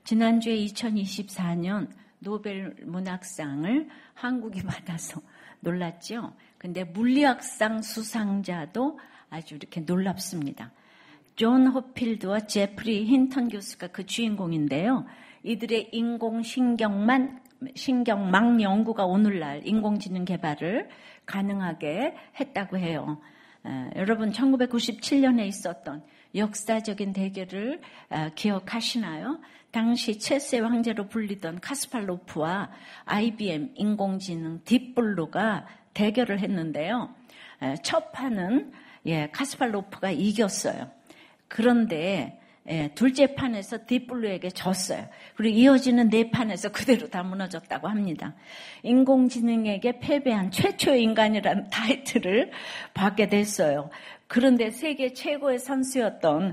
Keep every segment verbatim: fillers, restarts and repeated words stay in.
지난주에 이천이십사 년 노벨 문학상을 한국이 받아서 놀랐죠. 근데 물리학상 수상자도 아주 이렇게 놀랍습니다. 존 호필드와 제프리 힌턴 교수가 그 주인공인데요. 이들의 인공신경만, 신경망 연구가 오늘날 인공지능 개발을 가능하게 했다고 해요. 에, 여러분 천구백구십칠 년에 있었던 역사적인 대결을 에, 기억하시나요? 당시 체스의 황제로 불리던 카스파로프와 아이비엠 인공지능 딥블루가 대결을 했는데요. 에, 첫 판은 예, 카스파로프가 이겼어요. 그런데 예, 둘째 판에서 딥블루에게 졌어요. 그리고 이어지는 네 판에서 그대로 다 무너졌다고 합니다. 인공지능에게 패배한 최초의 인간이라는 타이틀을 받게 됐어요. 그런데 세계 최고의 선수였던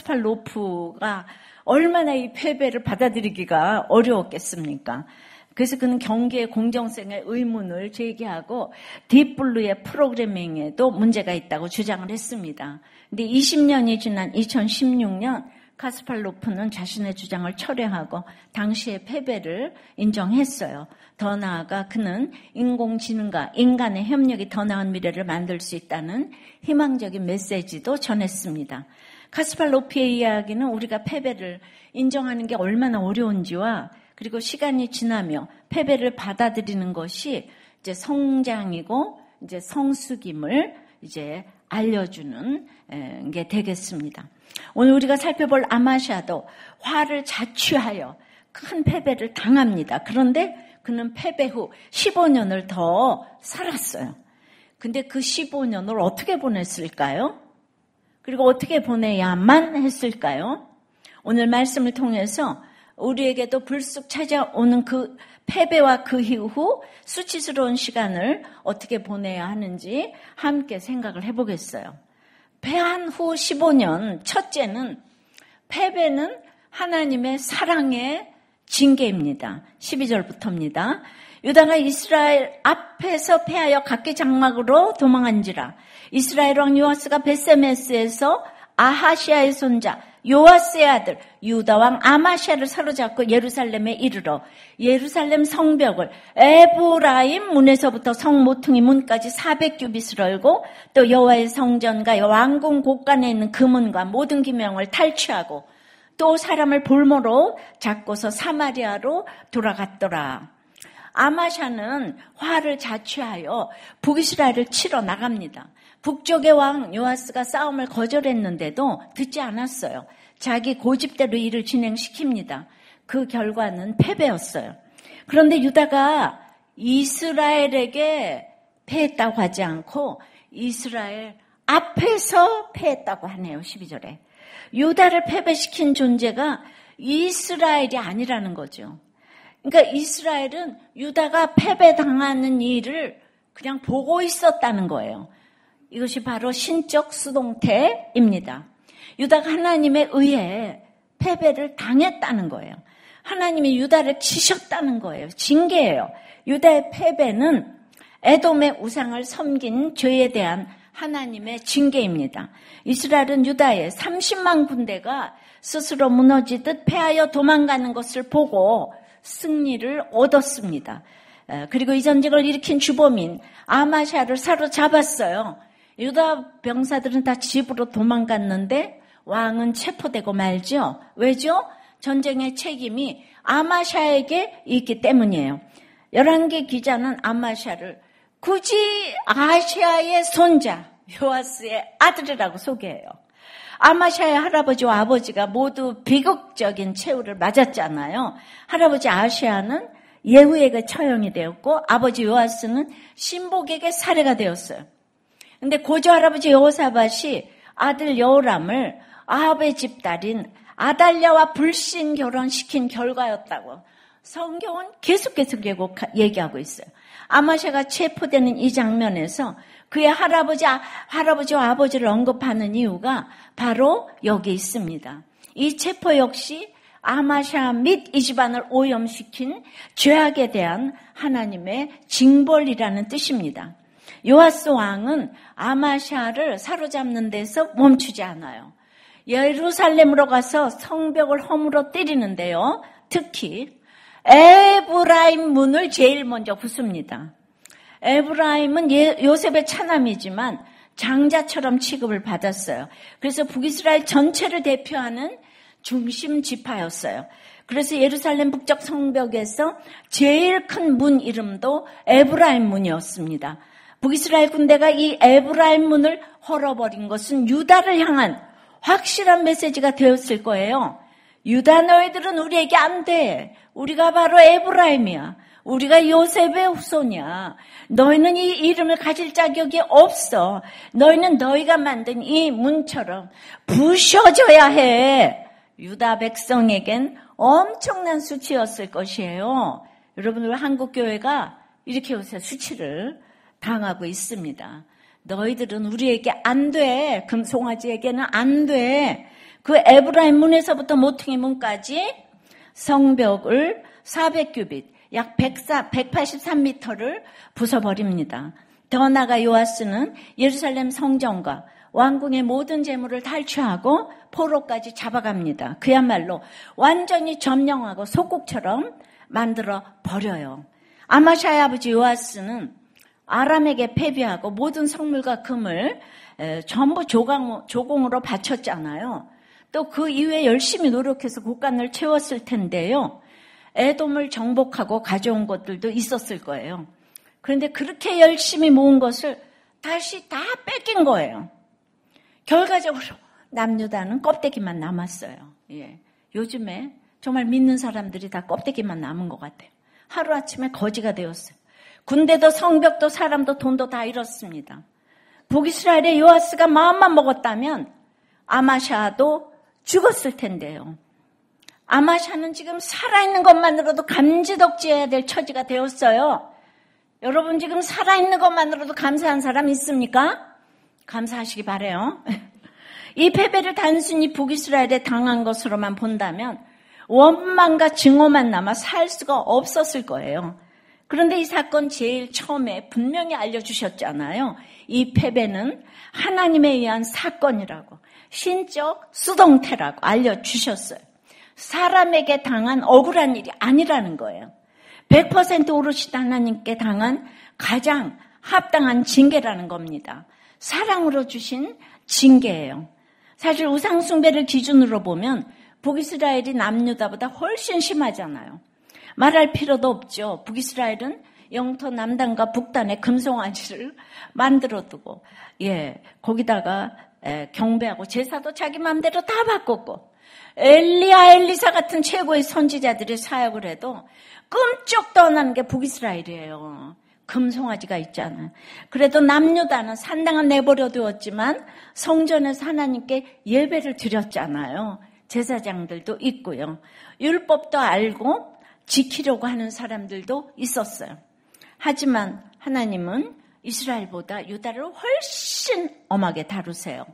카스파로프가 얼마나 이 패배를 받아들이기가 어려웠겠습니까? 그래서 그는 경기의 공정성에 의문을 제기하고 딥블루의 프로그래밍에도 문제가 있다고 주장을 했습니다. 근데 이십 년이 지난 이천십육 년 카스팔로프는 자신의 주장을 철회하고 당시의 패배를 인정했어요. 더 나아가 그는 인공지능과 인간의 협력이 더 나은 미래를 만들 수 있다는 희망적인 메시지도 전했습니다. 카스팔로프의 이야기는 우리가 패배를 인정하는 게 얼마나 어려운지와 그리고 시간이 지나며 패배를 받아들이는 것이 이제 성장이고 이제 성숙임을 이제 알려주는 게 되겠습니다. 오늘 우리가 살펴볼 아마샤도 화를 자취하여 큰 패배를 당합니다. 그런데 그는 패배 후 십오 년을 더 살았어요. 근데 그 십오 년을 어떻게 보냈을까요? 그리고 어떻게 보내야만 했을까요? 오늘 말씀을 통해서 우리에게도 불쑥 찾아오는 그 패배와 그 이후 수치스러운 시간을 어떻게 보내야 하는지 함께 생각을 해보겠어요. 패한 후 십오 년, 첫째는 패배는 하나님의 사랑의 징계입니다. 십이 절부터입니다. 유다가 이스라엘 앞에서 패하여 각기 장막으로 도망한지라. 이스라엘 왕 요아스가 베세메스에서 아하시아의 손자 요아스의 아들 유다 왕 아마샤를 사로잡고 예루살렘에 이르러 예루살렘 성벽을 에브라임 문에서부터 성 모퉁이 문까지 사백 규빗을 열고 또 여호와의 성전과 왕궁 곳간에 있는 금은과 모든 기명을 탈취하고 또 사람을 볼모로 잡고서 사마리아로 돌아갔더라. 아마샤는 화를 자취하여 북이스라엘을 치러 나갑니다. 북쪽의 왕 요아스가 싸움을 거절했는데도 듣지 않았어요. 자기 고집대로 일을 진행시킵니다. 그 결과는 패배였어요. 그런데 유다가 이스라엘에게 패했다고 하지 않고 이스라엘 앞에서 패했다고 하네요. 십이 절에. 유다를 패배시킨 존재가 이스라엘이 아니라는 거죠. 그러니까 이스라엘은 유다가 패배당하는 일을 그냥 보고 있었다는 거예요. 이것이 바로 신적 수동태입니다. 유다가 하나님에 의해 패배를 당했다는 거예요. 하나님이 유다를 치셨다는 거예요. 징계예요. 유다의 패배는 에돔의 우상을 섬긴 죄에 대한 하나님의 징계입니다. 이스라엘은 유다의 삼십만 군대가 스스로 무너지듯 패하여 도망가는 것을 보고 승리를 얻었습니다. 그리고 이 전쟁을 일으킨 주범인 아마샤를 사로잡았어요. 유다 병사들은 다 집으로 도망갔는데 왕은 체포되고 말죠. 왜죠? 전쟁의 책임이 아마샤에게 있기 때문이에요. 열왕기 기자는 아마샤를 굳이 아시아의 손자 요아스의 아들이라고 소개해요. 아마샤의 할아버지와 아버지가 모두 비극적인 최후를 맞았잖아요. 할아버지 아시아는 예후에게 처형이 되었고 아버지 요아스는 신복에게 살해가 되었어요. 근데 고조 할아버지 여호사밧이 아들 여호람을 아합의 집딸인 아달랴와 불신 결혼시킨 결과였다고 성경은 계속 계속 얘기하고 있어요. 아마샤가 체포되는 이 장면에서 그의 할아버지, 할아버지와 아버지를 언급하는 이유가 바로 여기 있습니다. 이 체포 역시 아마샤 및 이 집안을 오염시킨 죄악에 대한 하나님의 징벌이라는 뜻입니다. 요아스 왕은 아마샤를 사로잡는 데서 멈추지 않아요. 예루살렘으로 가서 성벽을 허물어 때리는데요. 특히 에브라임 문을 제일 먼저 부숩니다. 에브라임은 요셉의 차남이지만 장자처럼 취급을 받았어요. 그래서 북이스라엘 전체를 대표하는 중심 지파였어요. 그래서 예루살렘 북쪽 성벽에서 제일 큰 문 이름도 에브라임 문이었습니다. 북이스라엘 군대가 이 에브라임 문을 헐어버린 것은 유다를 향한 확실한 메시지가 되었을 거예요. 유다 너희들은 우리에게 안 돼. 우리가 바로 에브라임이야. 우리가 요셉의 후손이야. 너희는 이 이름을 가질 자격이 없어. 너희는 너희가 만든 이 문처럼 부셔져야 해. 유다 백성에겐 엄청난 수치였을 것이에요. 여러분, 우리 한국교회가 이렇게 요새 수치를 당하고 있습니다. 너희들은 우리에게 안 돼. 금송아지에게는 안 돼. 그 에브라임 문에서부터 모퉁이 문까지 성벽을 사백 규빗, 약 백팔십삼 미터를 부숴버립니다. 더 나아가 요아스는 예루살렘 성전과 왕궁의 모든 재물을 탈취하고 포로까지 잡아갑니다. 그야말로 완전히 점령하고 소국처럼 만들어 버려요. 아마샤의 아버지 요아스는 아람에게 패배하고 모든 성물과 금을 전부 조공, 조공으로 바쳤잖아요. 또 그 이후에 열심히 노력해서 곳간을 채웠을 텐데요. 에돔을 정복하고 가져온 것들도 있었을 거예요. 그런데 그렇게 열심히 모은 것을 다시 다 뺏긴 거예요. 결과적으로 남유다는 껍데기만 남았어요. 예. 요즘에 정말 믿는 사람들이 다 껍데기만 남은 것 같아요. 하루아침에 거지가 되었어요. 군대도 성벽도 사람도 돈도 다 잃었습니다. 북이스라엘의 요아스가 마음만 먹었다면 아마샤도 죽었을 텐데요. 아마샤는 지금 살아있는 것만으로도 감지덕지해야 될 처지가 되었어요. 여러분, 지금 살아있는 것만으로도 감사한 사람 있습니까? 감사하시기 바라요. 이 패배를 단순히 북이스라엘에 당한 것으로만 본다면 원망과 증오만 남아 살 수가 없었을 거예요. 그런데 이 사건 제일 처음에 분명히 알려주셨잖아요. 이 패배는 하나님에 의한 사건이라고, 신적 수동태라고 알려주셨어요. 사람에게 당한 억울한 일이 아니라는 거예요. 백 퍼센트 오롯이 하나님께 당한 가장 합당한 징계라는 겁니다. 사랑으로 주신 징계예요. 사실 우상숭배를 기준으로 보면 북이스라엘이 남유다보다 훨씬 심하잖아요. 말할 필요도 없죠. 북이스라엘은 영토 남단과 북단에 금송아지를 만들어두고, 예, 거기다가 에, 경배하고 제사도 자기 마음대로 다 바꿨고, 엘리야, 엘리사 같은 최고의 선지자들이 사역을 해도 끔찍도 안 하는 게 북이스라엘이에요. 금송아지가 있잖아요. 그래도 남유다는 산당은 내버려 두었지만 성전에서 하나님께 예배를 드렸잖아요. 제사장들도 있고요. 율법도 알고 지키려고 하는 사람들도 있었어요. 하지만 하나님은 이스라엘보다 유다를 훨씬 엄하게 다루세요.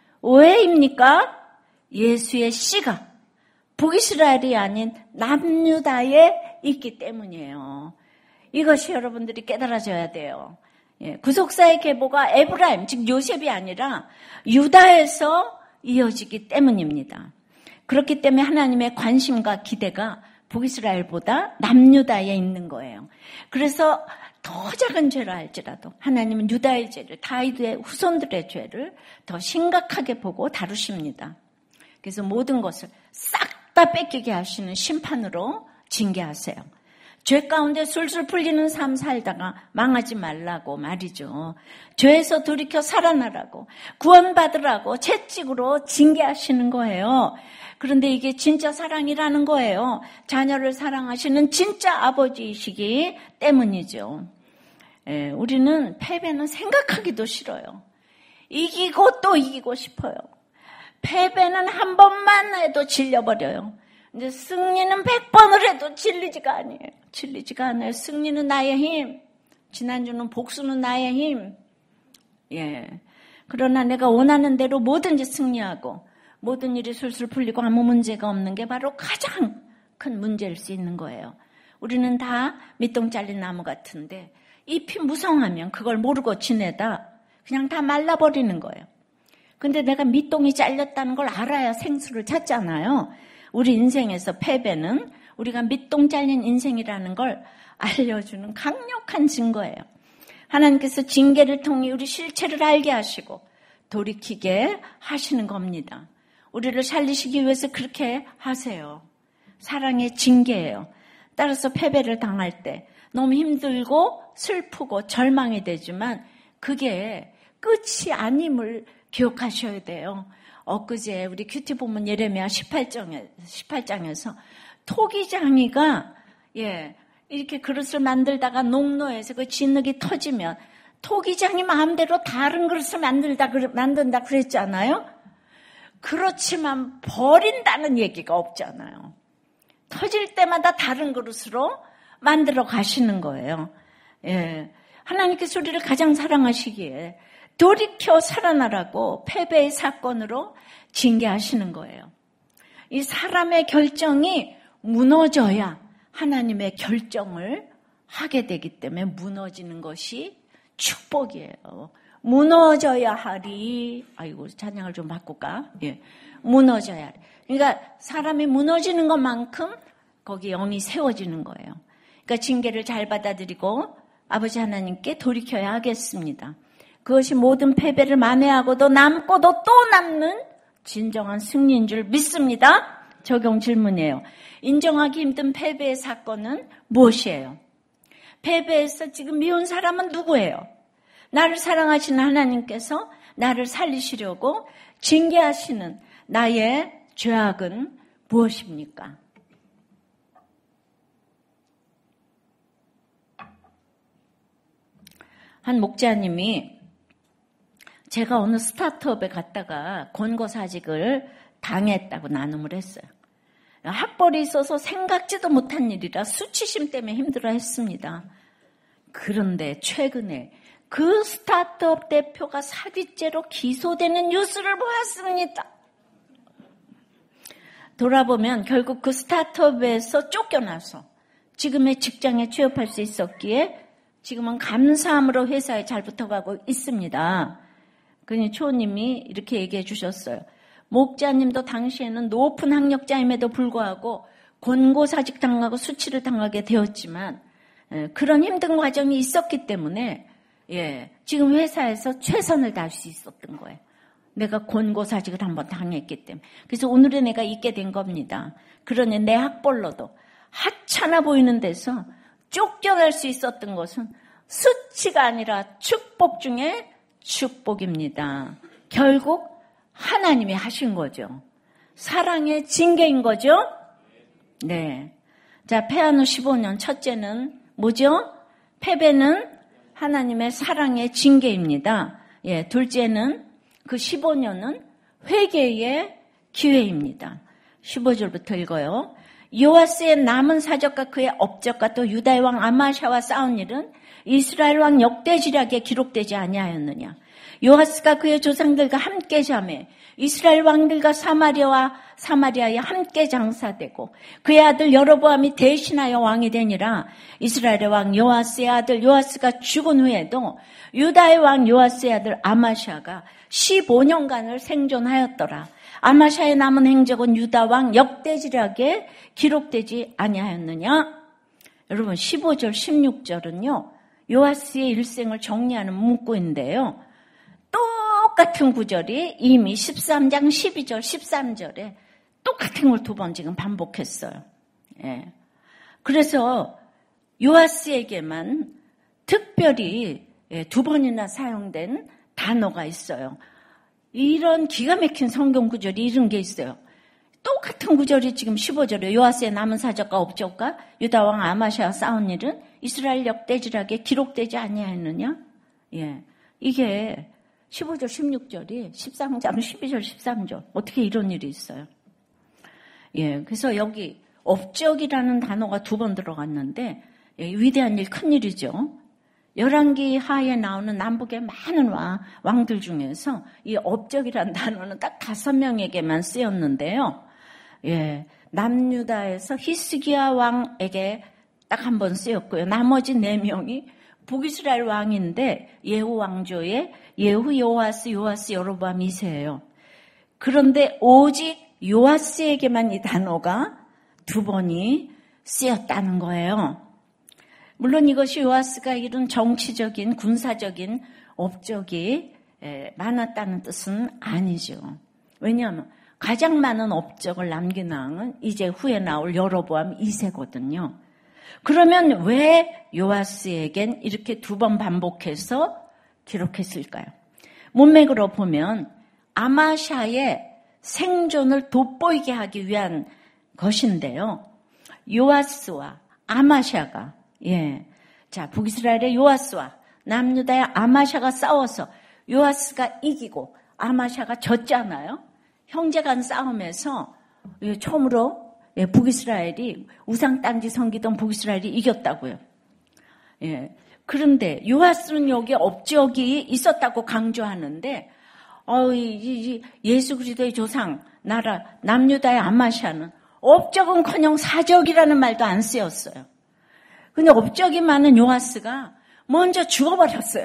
왜입니까? 예수의 씨가 북이스라엘이 아닌 남유다에 있기 때문이에요. 이것이 여러분들이 깨달아져야 돼요. 예, 구속사의 계보가 에브라임, 즉 요셉이 아니라 유다에서 이어지기 때문입니다. 그렇기 때문에 하나님의 관심과 기대가 북이스라엘보다 남유다에 있는 거예요. 그래서 더 작은 죄라 할지라도 하나님은 유다의 죄를, 다윗의 후손들의 죄를 더 심각하게 보고 다루십니다. 그래서 모든 것을 싹 다 뺏기게 하시는 심판으로 징계하세요. 죄 가운데 술술 풀리는 삶 살다가 망하지 말라고 말이죠. 죄에서 돌이켜 살아나라고, 구원받으라고 채찍으로 징계하시는 거예요. 그런데 이게 진짜 사랑이라는 거예요. 자녀를 사랑하시는 진짜 아버지이시기 때문이죠. 예, 우리는 패배는 생각하기도 싫어요. 이기고 또 이기고 싶어요. 패배는 한 번만 해도 질려버려요. 근데 승리는 백 번을 해도 질리지가 아니에요. 질리지가 않아요. 승리는 나의 힘. 지난주는 복수는 나의 힘. 예. 그러나 내가 원하는 대로 뭐든지 승리하고 모든 일이 술술 풀리고 아무 문제가 없는 게 바로 가장 큰 문제일 수 있는 거예요. 우리는 다 밑동 잘린 나무 같은데 잎이 무성하면 그걸 모르고 지내다 그냥 다 말라버리는 거예요. 근데 내가 밑동이 잘렸다는 걸 알아야 생수를 찾잖아요. 우리 인생에서 패배는 우리가 밑동 잘린 인생이라는 걸 알려주는 강력한 증거예요. 하나님께서 징계를 통해 우리 실체를 알게 하시고 돌이키게 하시는 겁니다. 우리를 살리시기 위해서 그렇게 하세요. 사랑의 징계예요. 따라서 패배를 당할 때 너무 힘들고 슬프고 절망이 되지만 그게 끝이 아님을 기억하셔야 돼요. 엊그제 우리 큐티 본문 예레미야 십팔 장에, 십팔 장에서 토기장이가 예, 이렇게 그릇을 만들다가 농로에서 그 진흙이 터지면 토기장이 마음대로 다른 그릇을 만들다, 만든다 그랬잖아요. 그렇지만 버린다는 얘기가 없잖아요. 터질 때마다 다른 그릇으로 만들어 가시는 거예요. 예, 하나님께서 우리를 가장 사랑하시기에 돌이켜 살아나라고 패배의 사건으로 징계하시는 거예요. 이 사람의 결정이 무너져야 하나님의 결정을 하게 되기 때문에 무너지는 것이 축복이에요. 무너져야 하리. 아이고, 찬양을 좀 바꿀까? 예. 무너져야 하리. 그러니까 사람이 무너지는 것만큼 거기 영이 세워지는 거예요. 그러니까 징계를 잘 받아들이고 아버지 하나님께 돌이켜야 하겠습니다. 그것이 모든 패배를 만회하고도 남고도 또 남는 진정한 승리인 줄 믿습니다. 적용 질문이에요. 인정하기 힘든 패배의 사건은 무엇이에요? 패배에서 지금 미운 사람은 누구예요? 나를 사랑하시는 하나님께서 나를 살리시려고 징계하시는 나의 죄악은 무엇입니까? 한 목자님이 제가 어느 스타트업에 갔다가 권고사직을 당했다고 나눔을 했어요. 학벌이 있어서 생각지도 못한 일이라 수치심 때문에 힘들어했습니다. 그런데 최근에 그 스타트업 대표가 사기죄로 기소되는 뉴스를 보았습니다. 돌아보면 결국 그 스타트업에서 쫓겨나서 지금의 직장에 취업할 수 있었기에 지금은 감사함으로 회사에 잘 붙어가고 있습니다. 그러니 초님이 이렇게 얘기해 주셨어요. 목자님도 당시에는 높은 학력자임에도 불구하고 권고사직 당하고 수치를 당하게 되었지만 그런 힘든 과정이 있었기 때문에 예, 지금 회사에서 최선을 다할 수 있었던 거예요. 내가 권고사직을 한번 당했기 때문에. 그래서 오늘의 내가 있게 된 겁니다. 그러니 내 학벌로도 하찮아 보이는 데서 쫓겨날 수 있었던 것은 수치가 아니라 축복 중에 축복입니다. 결국 하나님이 하신 거죠. 사랑의 징계인 거죠. 네. 자, 패한 후 십오 년 첫째는 뭐죠? 패배는 하나님의 사랑의 징계입니다. 예, 둘째는 그 십오 년은 회개의 기회입니다. 십오 절부터 읽어요. 요아스의 남은 사적과 그의 업적과 또 유다의 왕 아마샤와 싸운 일은 이스라엘 왕 역대지략에 기록되지 아니하였느냐. 요아스가 그의 조상들과 함께 자매 이스라엘 왕들과 사마리아와 사마리아에 함께 장사되고 그의 아들 여로보암이 대신하여 왕이 되니라. 이스라엘의 왕 요아스의 아들 요아스가 죽은 후에도 유다의 왕 요아스의 아들 아마샤가 십오 년간을 생존하였더라. 아마샤의 남은 행적은 유다 왕 역대지략에 기록되지 아니하였느냐. 여러분 십오 절 십육 절은요 요아스의 일생을 정리하는 문구인데요. 똑같은 구절이 이미 십삼 장 십이 절 십삼 절에 똑같은 걸 두 번 지금 반복했어요. 예. 그래서 요아스에게만 특별히 두 번이나 사용된 단어가 있어요. 이런 기가 막힌 성경 구절이 이런 게 있어요. 똑같은 구절이 지금 십오 절에 요아스의 남은 사적과 업적과 유다 왕 아마샤와 싸운 일은 이스라엘 역대지략에 기록되지 아니하였느냐? 예. 이게 십오 절 십육 절이 십삼 장 십이 절 십삼 절 어떻게 이런 일이 있어요? 예. 그래서 여기 업적이라는 단어가 두 번 들어갔는데 예, 위대한 일, 큰 일이죠. 열왕기 하에 나오는 남북의 많은 왕, 왕들 중에서 이 업적이라는 단어는 딱 다섯 명에게만 쓰였는데요. 예, 남유다에서 히스기야 왕에게 딱 한 번 쓰였고요. 나머지 네 명이 북이스라엘 왕인데 예후 왕조의 예후, 요아스, 요아스, 여로보암 이 세예요. 그런데 오직 요아스에게만 이 단어가 두 번이 쓰였다는 거예요. 물론 이것이 요아스가 이룬 정치적인 군사적인 업적이 많았다는 뜻은 아니죠. 왜냐하면 가장 많은 업적을 남긴 왕은 이제 후에 나올 여로보암 이 세거든요. 그러면 왜 요아스에겐 이렇게 두 번 반복해서 기록했을까요? 문맥으로 보면 아마샤의 생존을 돋보이게 하기 위한 것인데요. 요아스와 아마샤가 예, 자 북이스라엘의 요아스와 남유다의 아마샤가 싸워서 요아스가 이기고 아마샤가 졌잖아요. 형제 간 싸움에서 처음으로 북이스라엘이 우상 딴지 섬기던 북이스라엘이 이겼다고요. 예. 그런데 요아스는 여기에 업적이 있었다고 강조하는데 어, 이, 이, 예수 그리스도의 조상 나라 남유다의 아마샤는 업적은커녕 사적이라는 말도 안 쓰였어요. 근데 업적이 많은 요아스가 먼저 죽어버렸어요.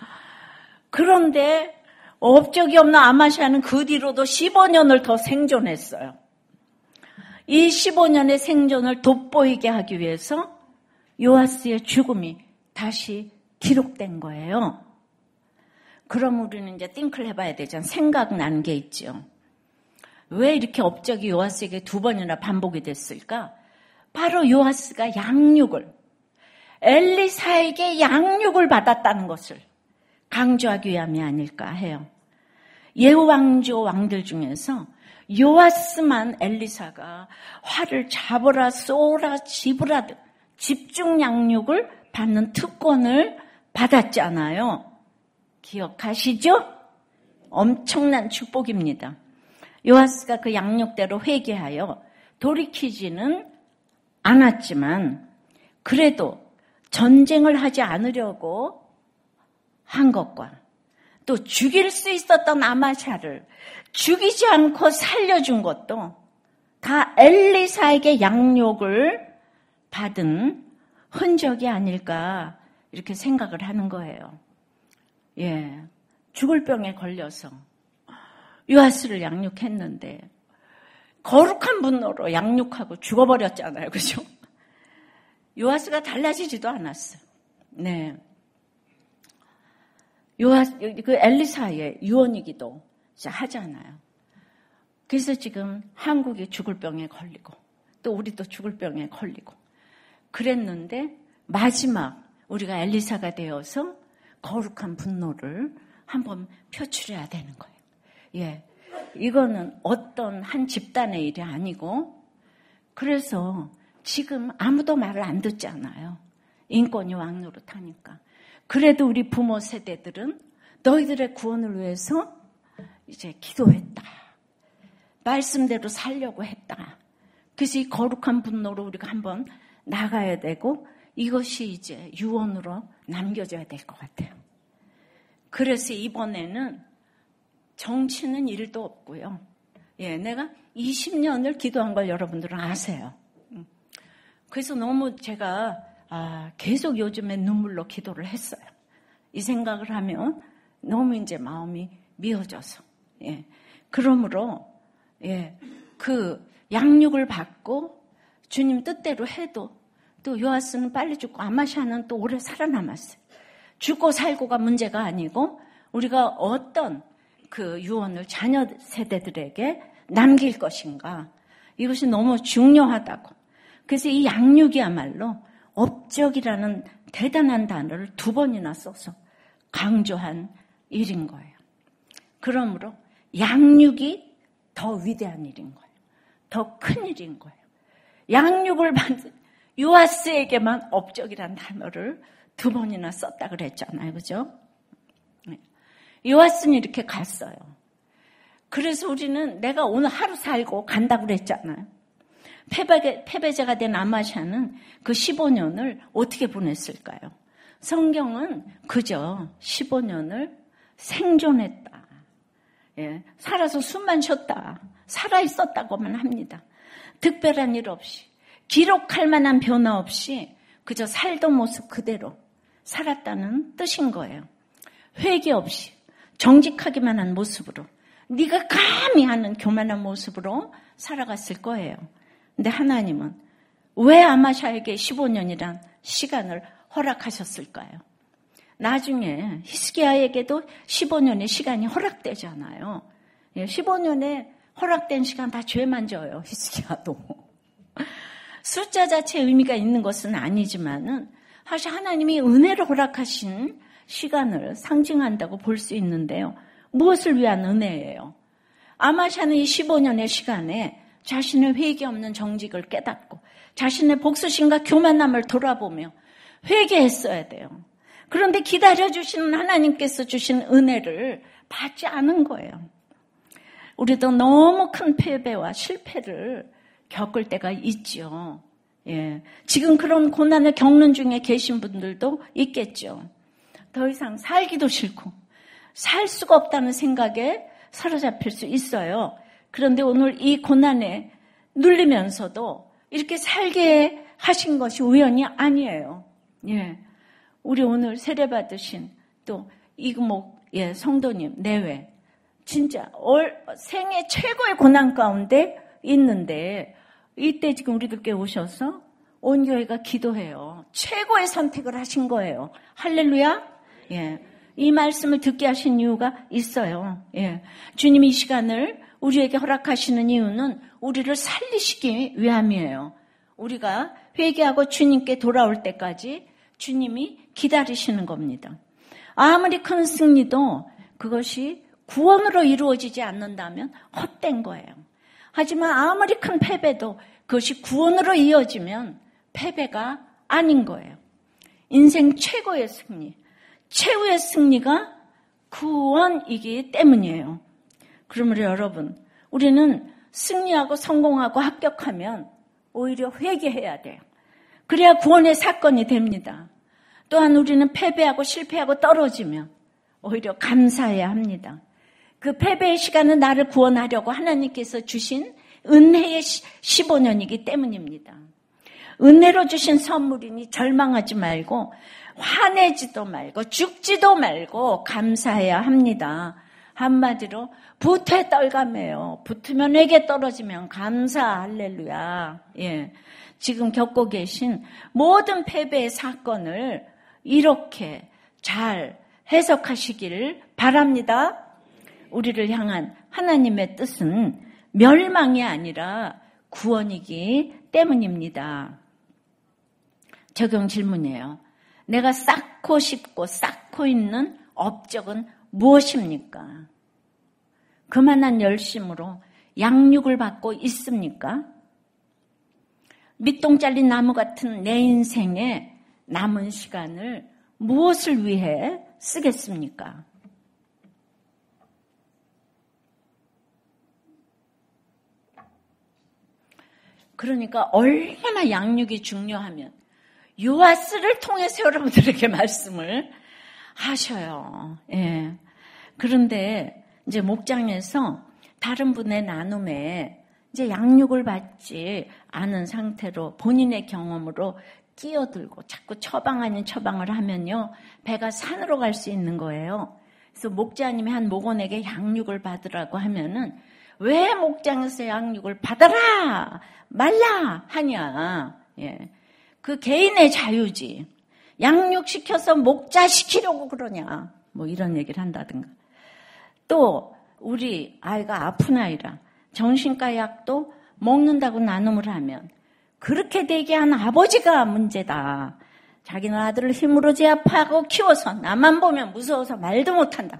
그런데 업적이 없는 아마샤는 그 뒤로도 십오 년을 더 생존했어요. 이 십오 년의 생존을 돋보이게 하기 위해서 요아스의 죽음이 다시 기록된 거예요. 그럼 우리는 이제 띵클 해봐야 되잖아요. 생각나는 게 있죠. 왜 이렇게 업적이 요아스에게 두 번이나 반복이 됐을까? 바로 요아스가 양육을, 엘리사에게 양육을 받았다는 것을 강조하기 위함이 아닐까 해요. 예후왕조 왕들 중에서 요아스만 엘리사가 화를 잡으라 쏘라 집으라 집중 양육을 받는 특권을 받았잖아요. 기억하시죠? 엄청난 축복입니다. 요아스가 그 양육대로 회개하여 돌이키지는 않았지만 그래도 전쟁을 하지 않으려고 한 것과 또 죽일 수 있었던 아마샤를 죽이지 않고 살려준 것도 다 엘리사에게 양육을 받은 흔적이 아닐까 이렇게 생각을 하는 거예요. 예, 죽을 병에 걸려서 요아스를 양육했는데 거룩한 분노로 양육하고 죽어버렸잖아요. 그죠? 요아스가 달라지지도 않았어요. 네. 요아스, 그 엘리사의 유언이기도 하잖아요. 그래서 지금 한국이 죽을 병에 걸리고 또 우리도 죽을 병에 걸리고 그랬는데 마지막 우리가 엘리사가 되어서 거룩한 분노를 한번 표출해야 되는 거예요. 예, 이거는 어떤 한 집단의 일이 아니고 그래서 지금 아무도 말을 안 듣잖아요. 인권이 왕노릇하니까. 그래도 우리 부모 세대들은 너희들의 구원을 위해서 이제 기도했다. 말씀대로 살려고 했다. 그래서 이 거룩한 분노로 우리가 한번 나가야 되고 이것이 이제 유언으로 남겨져야 될 것 같아요. 그래서 이번에는 정치는 일도 없고요. 예, 내가 이십 년을 기도한 걸 여러분들은 아세요. 그래서 너무 제가 아, 계속 요즘에 눈물로 기도를 했어요. 이 생각을 하면 너무 이제 마음이 미어져서. 예. 그러므로, 예, 그 양육을 받고 주님 뜻대로 해도 또 요아스는 빨리 죽고 아마샤는 또 오래 살아남았어요. 죽고 살고가 문제가 아니고 우리가 어떤 그 유언을 자녀 세대들에게 남길 것인가. 이것이 너무 중요하다고. 그래서 이 양육이야말로 업적이라는 대단한 단어를 두 번이나 써서 강조한 일인 거예요. 그러므로 양육이 더 위대한 일인 거예요. 더 큰 일인 거예요. 양육을 받은 요아스에게만 업적이라는 단어를 두 번이나 썼다 그랬잖아요. 그죠? 요아스는 이렇게 갔어요. 그래서 우리는 내가 오늘 하루 살고 간다고 그랬잖아요. 패배, 패배자가 된 아마샤는 그 십오 년을 어떻게 보냈을까요? 성경은 그저 십오 년을 생존했다. 예, 살아서 숨만 쉬었다. 살아있었다고만 합니다. 특별한 일 없이, 기록할 만한 변화 없이 그저 살던 모습 그대로 살았다는 뜻인 거예요. 회개 없이 정직하기만 한 모습으로, 네가 감히 하는 교만한 모습으로 살아갔을 거예요. 근데 하나님은 왜 아마샤에게 십오 년이란 시간을 허락하셨을까요? 나중에 히스기야에게도 십오 년의 시간이 허락되잖아요. 십오 년에 허락된 시간 다 죄만 져요, 히스기야도. 숫자 자체에 의미가 있는 것은 아니지만은 사실 하나님이 은혜를 허락하신 시간을 상징한다고 볼 수 있는데요. 무엇을 위한 은혜예요? 아마샤는 이 십오 년의 시간에 자신의 회개 없는 정직을 깨닫고 자신의 복수심과 교만함을 돌아보며 회개했어야 돼요. 그런데 기다려주시는 하나님께서 주신 은혜를 받지 않은 거예요. 우리도 너무 큰 패배와 실패를 겪을 때가 있죠. 예. 지금 그런 고난을 겪는 중에 계신 분들도 있겠죠. 더 이상 살기도 싫고 살 수가 없다는 생각에 사로잡힐 수 있어요. 그런데 오늘 이 고난에 눌리면서도 이렇게 살게 하신 것이 우연이 아니에요. 예. 우리 오늘 세례 받으신 또 이금옥 예, 성도님 내외 진짜 올, 생애 최고의 고난 가운데 있는데 이때 지금 우리들께 오셔서 온 교회가 기도해요. 최고의 선택을 하신 거예요. 할렐루야. 예. 이 말씀을 듣게 하신 이유가 있어요. 예. 주님이 이 시간을 우리에게 허락하시는 이유는 우리를 살리시기 위함이에요. 우리가 회개하고 주님께 돌아올 때까지 주님이 기다리시는 겁니다. 아무리 큰 승리도 그것이 구원으로 이루어지지 않는다면 헛된 거예요. 하지만 아무리 큰 패배도 그것이 구원으로 이어지면 패배가 아닌 거예요. 인생 최고의 승리, 최후의 승리가 구원이기 때문이에요. 그러므로 여러분, 우리는 승리하고 성공하고 합격하면 오히려 회개해야 돼요. 그래야 구원의 사건이 됩니다. 또한 우리는 패배하고 실패하고 떨어지면 오히려 감사해야 합니다. 그 패배의 시간은 나를 구원하려고 하나님께서 주신 은혜의 십오 년이기 때문입니다. 은혜로 주신 선물이니 절망하지 말고 화내지도 말고 죽지도 말고 감사해야 합니다. 한마디로 부퇴 떨감해요. 붙으면 회개, 떨어지면 감사. 할렐루야. 예. 지금 겪고 계신 모든 패배의 사건을 이렇게 잘 해석하시기를 바랍니다. 우리를 향한 하나님의 뜻은 멸망이 아니라 구원이기 때문입니다. 적용 질문이에요. 내가 쌓고 싶고 쌓고 있는 업적은 무엇입니까? 그만한 열심으로 양육을 받고 있습니까? 밑동 잘린 나무 같은 내 인생에 남은 시간을 무엇을 위해 쓰겠습니까? 그러니까 얼마나 양육이 중요하면 요아스를 통해서 여러분들에게 말씀을 하셔요. 예. 그런데 이제 목장에서 다른 분의 나눔에 이제 양육을 받지 않은 상태로 본인의 경험으로 끼어들고 자꾸 처방 아닌 처방을 하면요, 배가 산으로 갈 수 있는 거예요. 그래서 목자님이 한 목원에게 양육을 받으라고 하면은 왜 목장에서 양육을 받아라 말라 하냐. 예. 그 개인의 자유지. 양육시켜서 목자시키려고 그러냐. 뭐 이런 얘기를 한다든가. 또 우리 아이가 아픈 아이라 정신과 약도 먹는다고 나눔을 하면 그렇게 되게 한 아버지가 문제다. 자기는 아들을 힘으로 제압하고 키워서 나만 보면 무서워서 말도 못한다.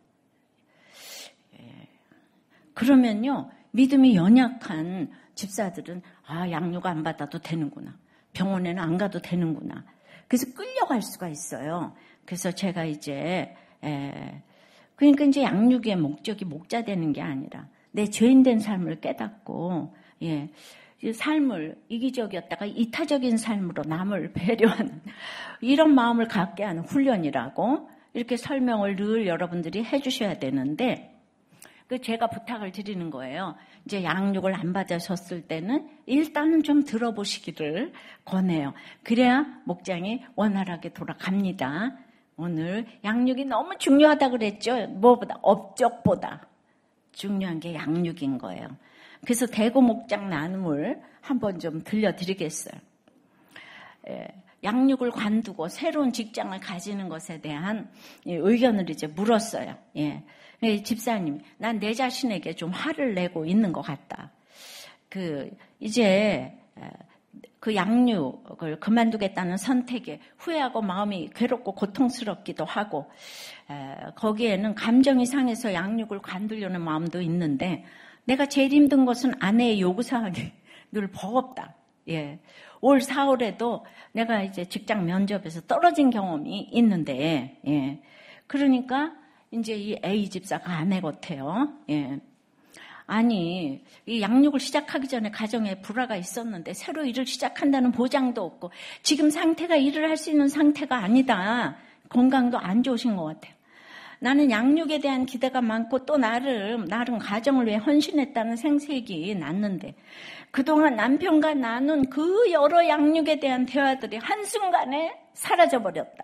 예. 그러면요, 믿음이 연약한 집사들은 아, 양육 안 받아도 되는구나. 병원에는 안 가도 되는구나. 그래서 끌려갈 수가 있어요. 그래서 제가 이제 에, 그러니까 이제 양육의 목적이 목자 되는 게 아니라 내 죄인된 삶을 깨닫고 예, 삶을 이기적이었다가 이타적인 삶으로 남을 배려하는 이런 마음을 갖게 하는 훈련이라고 이렇게 설명을 늘 여러분들이 해주셔야 되는데, 그 제가 부탁을 드리는 거예요. 이제 양육을 안 받으셨을 때는 일단은 좀 들어보시기를 권해요. 그래야 목장이 원활하게 돌아갑니다. 오늘 양육이 너무 중요하다고 그랬죠. 무엇보다 업적보다 중요한 게 양육인 거예요. 그래서 대구 목장 나눔을 한번 좀 들려드리겠어요. 예, 양육을 관두고 새로운 직장을 가지는 것에 대한 의견을 이제 물었어요. 예. 집사님, 난 내 자신에게 좀 화를 내고 있는 것 같다. 그, 이제, 그 양육을 그만두겠다는 선택에 후회하고 마음이 괴롭고 고통스럽기도 하고, 거기에는 감정이 상해서 양육을 관두려는 마음도 있는데, 내가 제일 힘든 것은 아내의 요구사항이 늘 버겁다. 예. 올 사월에도 내가 이제 직장 면접에서 떨어진 경험이 있는데, 예. 그러니까 이제 이 A 집사가 아내 같아요. 예. 아니, 이 양육을 시작하기 전에 가정에 불화가 있었는데 새로 일을 시작한다는 보장도 없고 지금 상태가 일을 할 수 있는 상태가 아니다. 건강도 안 좋으신 것 같아요. 나는 양육에 대한 기대가 많고 또 나름 나름 가정을 위해 헌신했다는 생색이 났는데 그동안 남편과 나눈 그 여러 양육에 대한 대화들이 한순간에 사라져버렸다.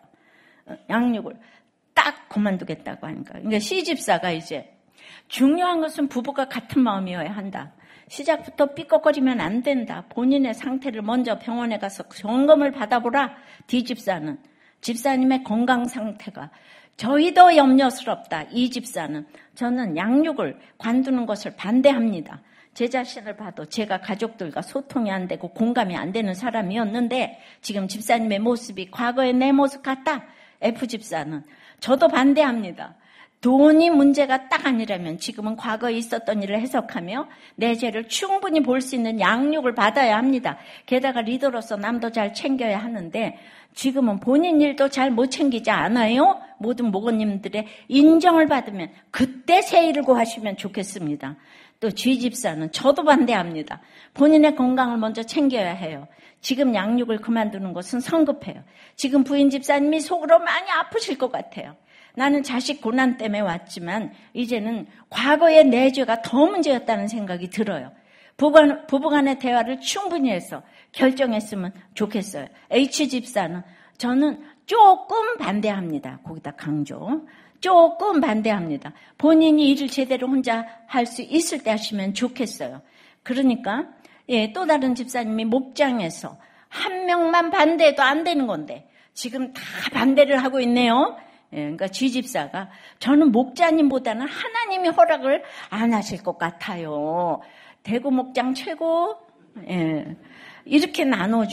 양육을 딱 그만두겠다고 하니까. 그러니까 시집사가 이제 중요한 것은 부부가 같은 마음이어야 한다. 시작부터 삐걱거리면 안 된다. 본인의 상태를 먼저 병원에 가서 점검을 받아보라. D집사는 집사님의 건강 상태가 저희도 염려스럽다. 이 집사는 저는 양육을 관두는 것을 반대합니다. 제 자신을 봐도 제가 가족들과 소통이 안 되고 공감이 안 되는 사람이었는데 지금 집사님의 모습이 과거의 내 모습 같다. F집사는 저도 반대합니다. 돈이 문제가 딱 아니라면 지금은 과거에 있었던 일을 해석하며 내 죄를 충분히 볼 수 있는 양육을 받아야 합니다. 게다가 리더로서 남도 잘 챙겨야 하는데 지금은 본인 일도 잘 못 챙기지 않아요? 모든 목원님들의 인정을 받으면 그때 새 일을 구하시면 좋겠습니다. 또 G집사는 저도 반대합니다. 본인의 건강을 먼저 챙겨야 해요. 지금 양육을 그만두는 것은 성급해요. 지금 부인 집사님이 속으로 많이 아프실 것 같아요. 나는 자식 고난 때문에 왔지만 이제는 과거의 내 죄가 더 문제였다는 생각이 들어요. 부부, 부부간의 대화를 충분히 해서 결정했으면 좋겠어요. H집사는 저는 조금 반대합니다. 거기다 강조. 조금 반대합니다. 본인이 일을 제대로 혼자 할 수 있을 때 하시면 좋겠어요. 그러니까 예, 또 다른 집사님이 목장에서 한 명만 반대해도 안 되는 건데 지금 다 반대를 하고 있네요. 예, 그러니까 G집사가 저는 목자님보다는 하나님이 허락을 안 하실 것 같아요. 대구 목장 최고. 예, 이렇게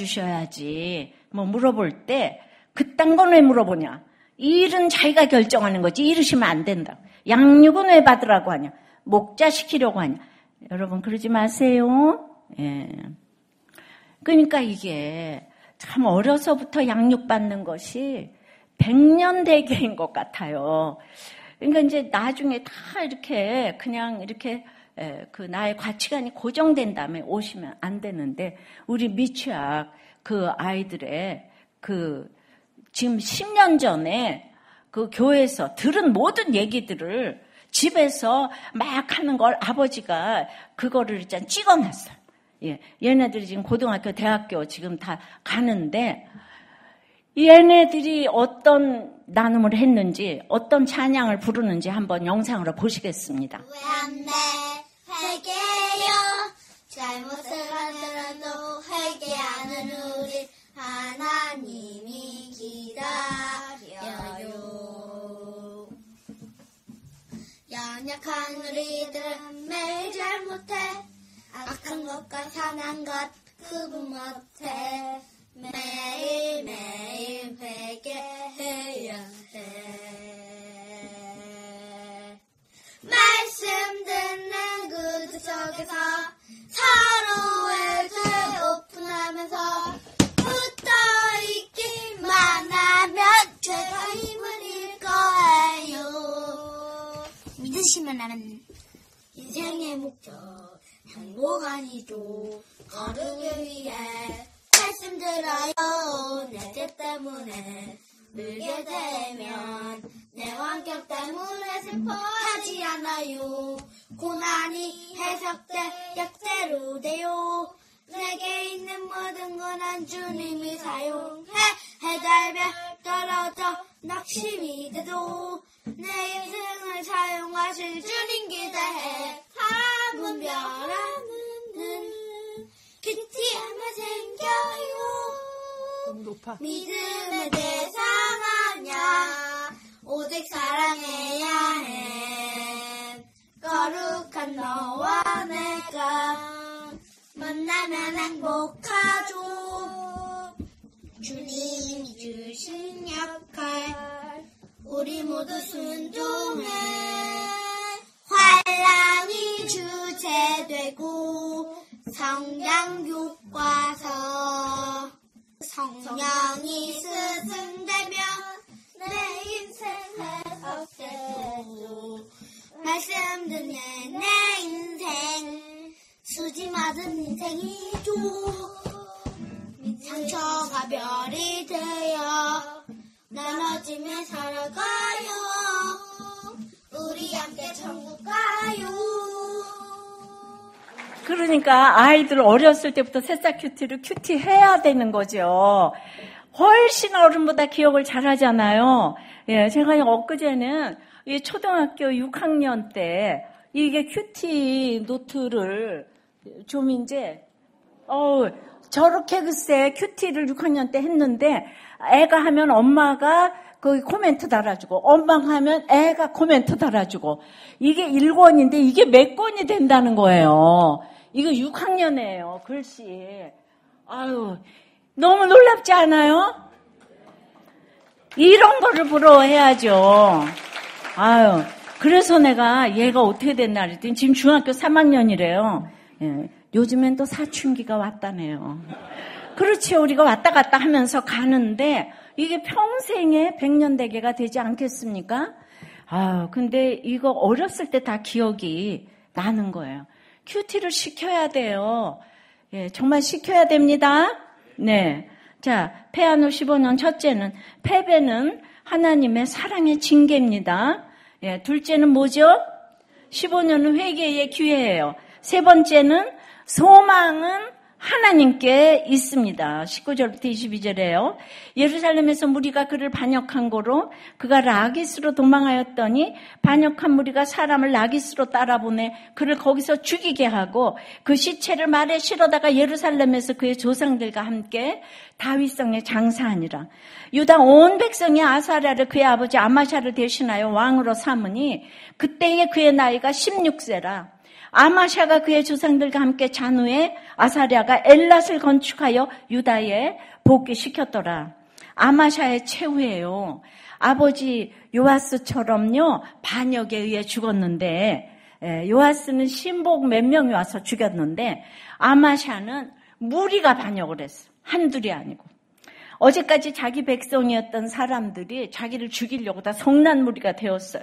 나눠주셔야지. 뭐 물어볼 때 그딴 건 왜 물어보냐. 이 일은 자기가 결정하는 거지 이러시면 안 된다. 양육은 왜 받으라고 하냐. 목자 시키려고 하냐. 여러분 그러지 마세요. 예. 그러니까 이게 참 어려서부터 양육받는 것이 백년대계인 것 같아요. 그러니까 이제 나중에 다 이렇게 그냥 이렇게 그 나의 가치관이 고정된 다음에 오시면 안 되는데 우리 미취학 그 아이들의 그 지금 십 년 전에 그 교회에서 들은 모든 얘기들을 집에서 막 하는 걸 아버지가 그거를 일단 찍어놨어요. 예, 얘네들이 지금 고등학교, 대학교 지금 다 가는데 얘네들이 어떤 나눔을 했는지 어떤 찬양을 부르는지 한번 영상으로 보시겠습니다. 회함내 회개요 잘못을 하더라도 회개하는 우리 하나님이 기다려요. 연약한 우리들은 매일 잘못해 악한 것과 선한 것 구분 못해 매일매일 회개해야 해. 말씀 듣는 구두 속에서 서로의 죄 오픈하면서 붙어있기만 하면 죄가 힘을 잃을 거예요. 믿으시면 하는 인생의 목적 행복 아니죠. 거르기 위해 말씀 들어요. 내 죄 때문에 물게 되면 내 원격 때문에 슬퍼하지 않아요. 고난이 해석돼 약대로 돼요. 내게 있는 모든 건 한 주님이 사용해. 해달별 떨어져 낙심이 돼도 내 인생을 사용하실 주님 기대해. 사문별하는 큐티 하나 생겨요. 너무 높아. 믿음의 대상 아냐. 오직 사랑해야 해. 거룩한 너와 내가 만나면 행복하죠. 주님이 주신 역할 우리 모두 순종해. 환란이 주체되고 성령 교과서 성령이 스승되면 내 인생 회복되고 말씀 듣는 내 인생 수지 맞은 인생이죠. 상처가 별이 되어 나눠지며 살아가요. 우리 함께 천국 가요. 그러니까 아이들 어렸을 때부터 새싹 큐티를 큐티 해야 되는 거죠. 훨씬 어른보다 기억을 잘하잖아요. 예, 제가 엊그제는 이 초등학교 육 학년 때 이게 큐티 노트를 좀 이제 어 저렇게 글쎄 큐티를 육 학년 때 했는데 애가 하면 엄마가 거기 코멘트 달아주고 엄마가 하면 애가 코멘트 달아주고 이게 일 권인데 이게 몇 권이 된다는 거예요. 이거 육 학년이에요. 글씨. 아유, 너무 놀랍지 않아요? 이런 거를 부러워해야죠. 아유, 그래서 내가 얘가 어떻게 됐나 그랬더니 지금 중학교 삼 학년이래요. 예, 요즘엔 또 사춘기가 왔다네요. 그렇지, 우리가 왔다 갔다 하면서 가는데 이게 평생의 백년대계가 되지 않겠습니까? 아, 근데 이거 어렸을 때 다 기억이 나는 거예요. 큐티를 시켜야 돼요. 예, 정말 시켜야 됩니다. 네. 자, 폐하노 십오 년 첫째는 패배는 하나님의 사랑의 징계입니다. 예, 둘째는 뭐죠? 십오 년은 회개의 기회예요. 세 번째는 소망은 하나님께 있습니다. 십구 절부터 이십이 절에요. 예루살렘에서 무리가 그를 반역한 고로 그가 라기스로 도망하였더니 반역한 무리가 사람을 라기스로 따라보내 그를 거기서 죽이게 하고 그 시체를 말에 실어다가 예루살렘에서 그의 조상들과 함께 다윗성에 장사하니라. 유다 온 백성이 아사랴를 그의 아버지 아마샤를 대신하여 왕으로 삼으니 그때에 그의 나이가 십육 세라. 아마샤가 그의 조상들과 함께 잔 후에 아사랴가 엘랏을 건축하여 유다에 복귀시켰더라. 아마샤의 최후예요. 아버지 요아스처럼요 반역에 의해 죽었는데 요아스는 신복 몇 명이 와서 죽였는데 아마샤는 무리가 반역을 했어. 한둘이 아니고. 어제까지 자기 백성이었던 사람들이 자기를 죽이려고 다 성난 무리가 되었어요.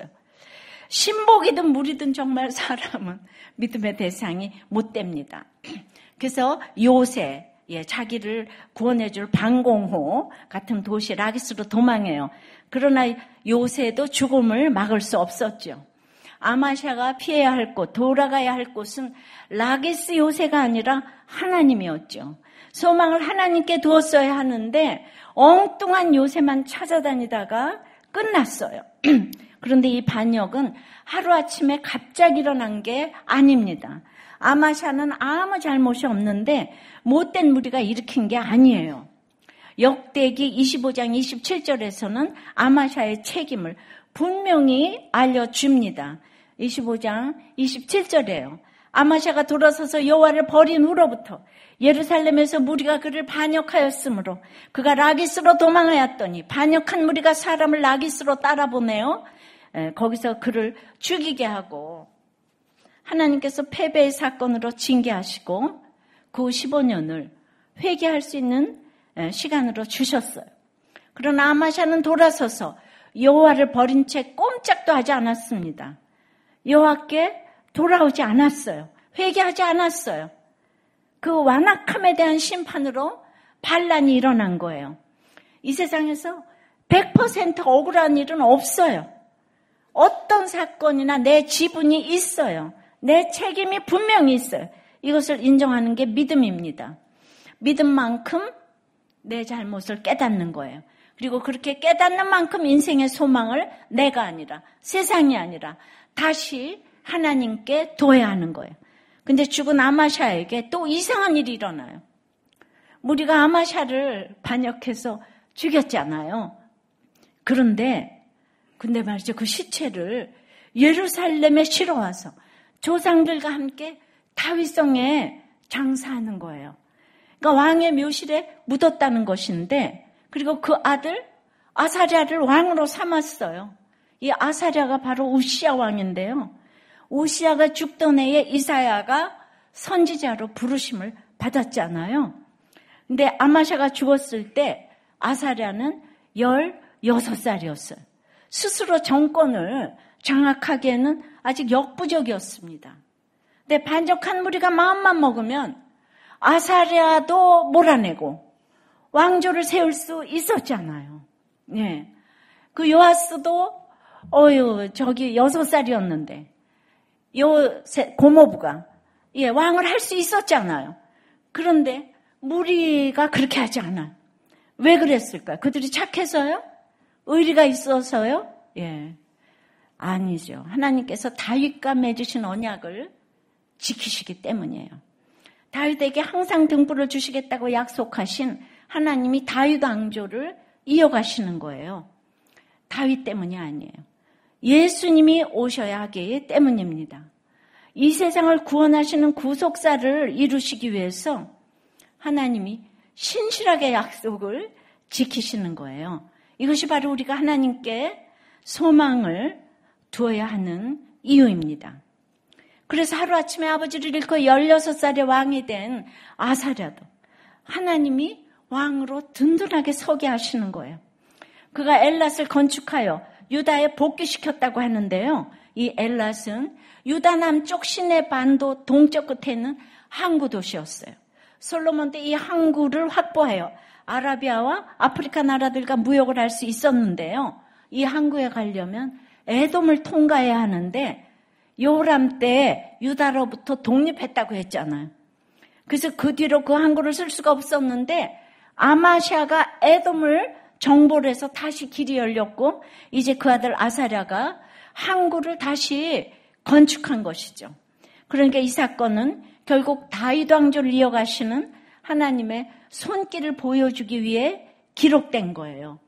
신복이든 무리든 정말 사람은 믿음의 대상이 못 됩니다. 그래서 요새, 예, 자기를 구원해줄 방공호 같은 도시 라기스로 도망해요. 그러나 요새도 죽음을 막을 수 없었죠. 아마샤가 피해야 할 곳, 돌아가야 할 곳은 라기스 요새가 아니라 하나님이었죠. 소망을 하나님께 두었어야 하는데 엉뚱한 요새만 찾아다니다가 끝났어요. 그런데 이 반역은 하루아침에 갑자기 일어난 게 아닙니다. 아마샤는 아무 잘못이 없는데 못된 무리가 일으킨 게 아니에요. 역대기 이십오 장 이십칠 절에서는 아마샤의 책임을 분명히 알려줍니다. 이십오 장 이십칠 절이에요. 아마샤가 돌아서서 여호와를 버린 후로부터 예루살렘에서 무리가 그를 반역하였으므로 그가 라기스로 도망하였더니 반역한 무리가 사람을 라기스로 따라보내요. 거기서 그를 죽이게 하고 하나님께서 패배의 사건으로 징계하시고 그 십오 년을 회개할 수 있는 시간으로 주셨어요. 그러나 아마샤는 돌아서서 여호와를 버린 채 꼼짝도 하지 않았습니다. 여호와께 돌아오지 않았어요. 회개하지 않았어요. 그 완악함에 대한 심판으로 반란이 일어난 거예요. 이 세상에서 백 퍼센트 억울한 일은 없어요. 어떤 사건이나 내 지분이 있어요. 내 책임이 분명히 있어요. 이것을 인정하는 게 믿음입니다. 믿음만큼 내 잘못을 깨닫는 거예요. 그리고 그렇게 깨닫는 만큼 인생의 소망을 내가 아니라 세상이 아니라 다시 하나님께 둬야 하는 거예요. 근데 죽은 아마샤에게 또 이상한 일이 일어나요. 무리가 아마샤를 반역해서 죽였잖아요. 그런데 근데 말이죠. 그 시체를 예루살렘에 실어와서 조상들과 함께 다윗성에 장사하는 거예요. 그러니까 왕의 묘실에 묻었다는 것인데, 그리고 그 아들 아사랴를 왕으로 삼았어요. 이 아사랴가 바로 우시야 왕인데요. 우시야가 죽던 해에 이사야가 선지자로 부르심을 받았잖아요. 근데 아마샤가 죽었을 때 아사랴는 열여섯 살이었어요. 스스로 정권을 장악하기에는 아직 역부족이었습니다. 근데 반역한 무리가 마음만 먹으면 아사랴도 몰아내고 왕조를 세울 수 있었잖아요. 예. 그 요아스도 어유 저기 여섯 살이었는데 요 고모부가 예, 왕을 할 수 있었잖아요. 그런데 무리가 그렇게 하지 않아요. 왜 그랬을까요? 그들이 착해서요? 의리가 있어서요? 예. 아니죠. 하나님께서 다윗과 맺으신 언약을 지키시기 때문이에요. 다윗에게 항상 등불을 주시겠다고 약속하신 하나님이 다윗 왕조를 이어가시는 거예요. 다윗 때문이 아니에요. 예수님이 오셔야 하기 때문입니다. 이 세상을 구원하시는 구속사를 이루시기 위해서 하나님이 신실하게 약속을 지키시는 거예요. 이것이 바로 우리가 하나님께 소망을 두어야 하는 이유입니다. 그래서 하루아침에 아버지를 잃고 열여섯 살의 왕이 된 아사랴도 하나님이 왕으로 든든하게 서게 하시는 거예요. 그가 엘랏을 건축하여 유다에 복귀시켰다고 하는데요. 이 엘랏은 유다 남쪽 시내 반도 동쪽 끝에 있는 항구 도시였어요. 솔로몬도 이 항구를 확보하여 아라비아와 아프리카 나라들과 무역을 할 수 있었는데요. 이 항구에 가려면 에돔을 통과해야 하는데 요람 때 유다로부터 독립했다고 했잖아요. 그래서 그 뒤로 그 항구를 쓸 수가 없었는데 아마샤가 에돔을 정벌을 해서 다시 길이 열렸고 이제 그 아들 아사랴가 항구를 다시 건축한 것이죠. 그러니까 이 사건은 결국 다윗 왕조를 이어가시는 하나님의 손길을 보여주기 위해 기록된 거예요.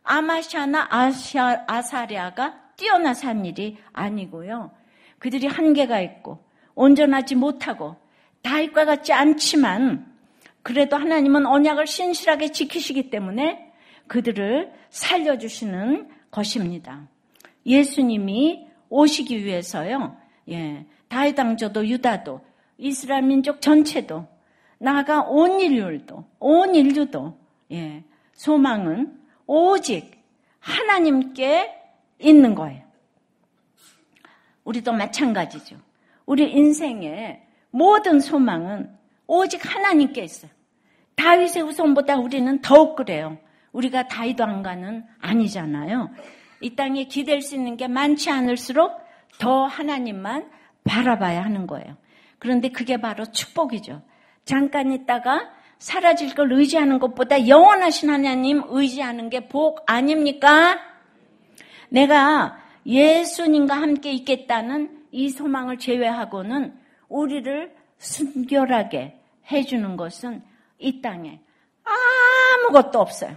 아마샤나 아샤, 아사랴가 뛰어나서 한 일이 아니고요. 그들이 한계가 있고 온전하지 못하고 다윗과 같지 않지만 그래도 하나님은 언약을 신실하게 지키시기 때문에 그들을 살려주시는 것입니다. 예수님이 오시기 위해서요. 예, 다윗 왕조도 유다도 이스라엘 민족 전체도 나아가 온 인류도 온 인류도 예, 소망은 오직 하나님께 있는 거예요. 우리도 마찬가지죠. 우리 인생의 모든 소망은 오직 하나님께 있어요. 다윗의 후손보다 우리는 더욱 그래요. 우리가 다윗 왕가는 아니잖아요. 이 땅에 기댈 수 있는 게 많지 않을수록 더 하나님만 바라봐야 하는 거예요. 그런데 그게 바로 축복이죠. 잠깐 있다가 사라질 걸 의지하는 것보다 영원하신 하나님 의지하는 게 복 아닙니까? 내가 예수님과 함께 있겠다는 이 소망을 제외하고는 우리를 순결하게 해주는 것은 이 땅에 아무것도 없어요.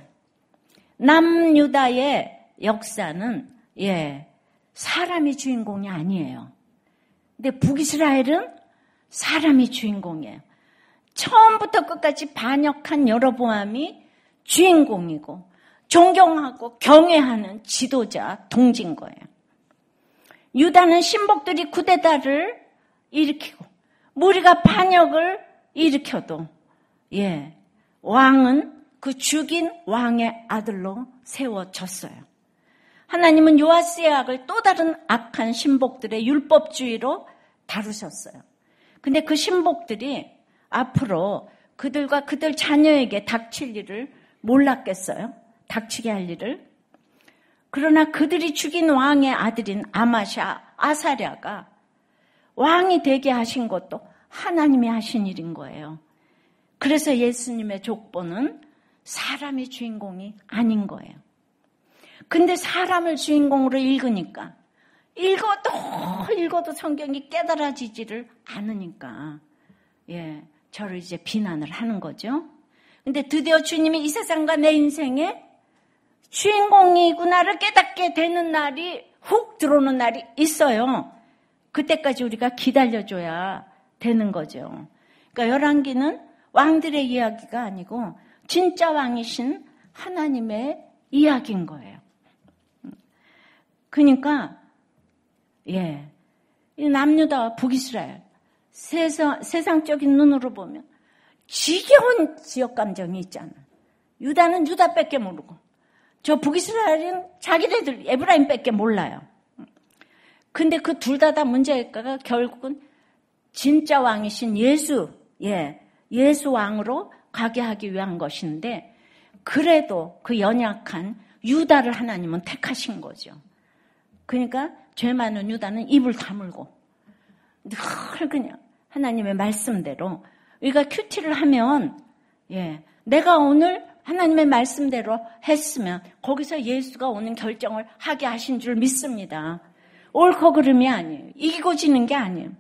남유다의 역사는 예 사람이 주인공이 아니에요. 근데 북이스라엘은 사람이 주인공이에요. 처음부터 끝까지 반역한 여로보암이 주인공이고 존경하고 경외하는 지도자 동지인 거예요. 유다는 신복들이 쿠데타를 일으키고 무리가 반역을 일으켜도 예 왕은 그 죽인 왕의 아들로 세워졌어요. 하나님은 요아스의 악을 또 다른 악한 신복들의 율법주의로 다루셨어요. 근데 그 신복들이 앞으로 그들과 그들 자녀에게 닥칠 일을 몰랐겠어요? 닥치게 할 일을. 그러나 그들이 죽인 왕의 아들인 아마샤, 아사랴가 왕이 되게 하신 것도 하나님이 하신 일인 거예요. 그래서 예수님의 족보는 사람이 주인공이 아닌 거예요. 근데 사람을 주인공으로 읽으니까 읽어도 읽어도 성경이 깨달아지지를 않으니까 예, 저를 이제 비난을 하는 거죠. 근데 드디어 주님이 이 세상과 내 인생에 주인공이구나를 깨닫게 되는 날이 훅 들어오는 날이 있어요. 그때까지 우리가 기다려줘야 되는 거죠. 그러니까 열왕기는 왕들의 이야기가 아니고 진짜 왕이신 하나님의 이야기인 거예요. 그러니까 예, 이 남유다와 북이스라엘 세상, 세상적인 눈으로 보면 지겨운 지역 감정이 있잖아요. 유다는 유다밖에 모르고 저 북이스라엘은 자기네들 에브라임밖에 몰라요. 근데 그 둘 다 다 문제가 결국은 진짜 왕이신 예수, 예, 예수 왕으로 가게 하기 위한 것인데 그래도 그 연약한 유다를 하나님은 택하신 거죠. 그러니까 죄 많은 유다는 입을 다물고 늘 그냥 하나님의 말씀대로 우리가 큐티를 하면 예, 내가 오늘 하나님의 말씀대로 했으면 거기서 예수가 오는 결정을 하게 하신 줄 믿습니다. 옳고 그름이 아니에요. 이기고 지는 게 아니에요.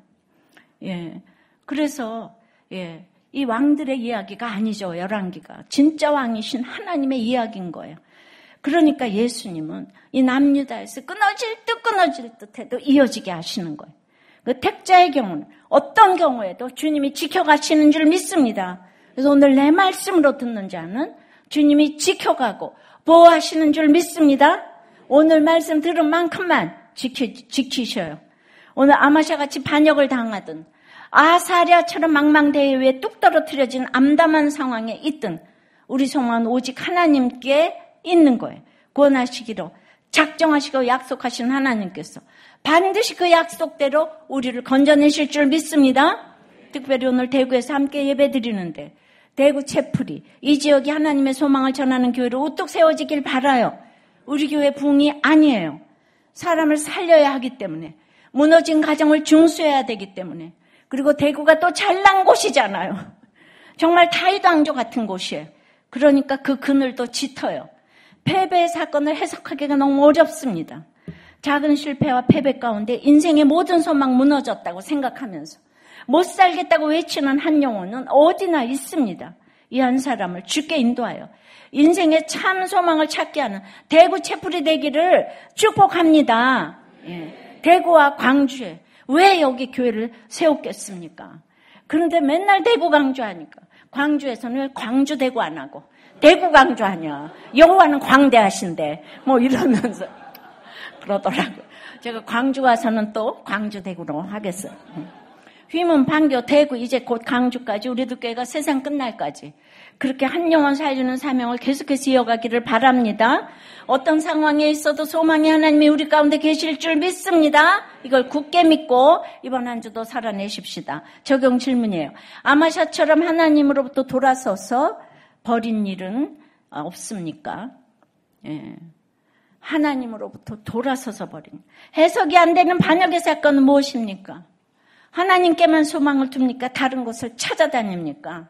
예, 그래서 예, 이 왕들의 이야기가 아니죠. 열왕기가 진짜 왕이신 하나님의 이야기인 거예요. 그러니까 예수님은 이 남유다에서 끊어질 듯 끊어질 듯 해도 이어지게 하시는 거예요. 그 택자의 경우는 어떤 경우에도 주님이 지켜가시는 줄 믿습니다. 그래서 오늘 내 말씀으로 듣는 자는 주님이 지켜가고 보호하시는 줄 믿습니다. 오늘 말씀 들은 만큼만 지키, 지키셔요. 오늘 아마샤같이 반역을 당하든 아사랴처럼 망망대해 위에 뚝 떨어뜨려진 암담한 상황에 있든 우리 소망은 오직 하나님께 있는 거예요. 구원하시기로 작정하시고 약속하신 하나님께서 반드시 그 약속대로 우리를 건져내실 줄 믿습니다. 특별히 오늘 대구에서 함께 예배드리는데 대구 채플이 이 지역이 하나님의 소망을 전하는 교회로 우뚝 세워지길 바라요. 우리 교회 부흥이 아니에요. 사람을 살려야 하기 때문에 무너진 가정을 중수해야 되기 때문에 그리고 대구가 또 잘난 곳이잖아요. 정말 다윗 왕조 같은 곳이에요. 그러니까 그 그늘도 짙어요. 패배의 사건을 해석하기가 너무 어렵습니다. 작은 실패와 패배 가운데 인생의 모든 소망 무너졌다고 생각하면서 못 살겠다고 외치는 한 영혼은 어디나 있습니다. 이 한 사람을 주께 인도하여 인생의 참 소망을 찾게 하는 대구 채플이 되기를 축복합니다. 예. 대구와 광주에 왜 여기 교회를 세웠겠습니까? 그런데 맨날 대구 광주 하니까 광주에서는 왜 광주 대구 안 하고 대구 광주 하냐. 여호와는 광대하신데 뭐 이러면서 그러더라고요. 제가 광주 와서는 또 광주 대구로 하겠어요. 휘문, 판교, 대구 이제 곧 강주까지 우리들 교회가 세상 끝날까지 그렇게 한 영혼 살리는 사명을 계속해서 이어가기를 바랍니다. 어떤 상황에 있어도 소망의 하나님이 우리 가운데 계실 줄 믿습니다. 이걸 굳게 믿고 이번 한 주도 살아내십시다. 적용 질문이에요. 아마샤처럼 하나님으로부터 돌아서서 버린 일은 없습니까? 예. 하나님으로부터 돌아서서 버린 해석이 안 되는 반역의 사건은 무엇입니까? 하나님께만 소망을 둡니까? 다른 곳을 찾아다닙니까?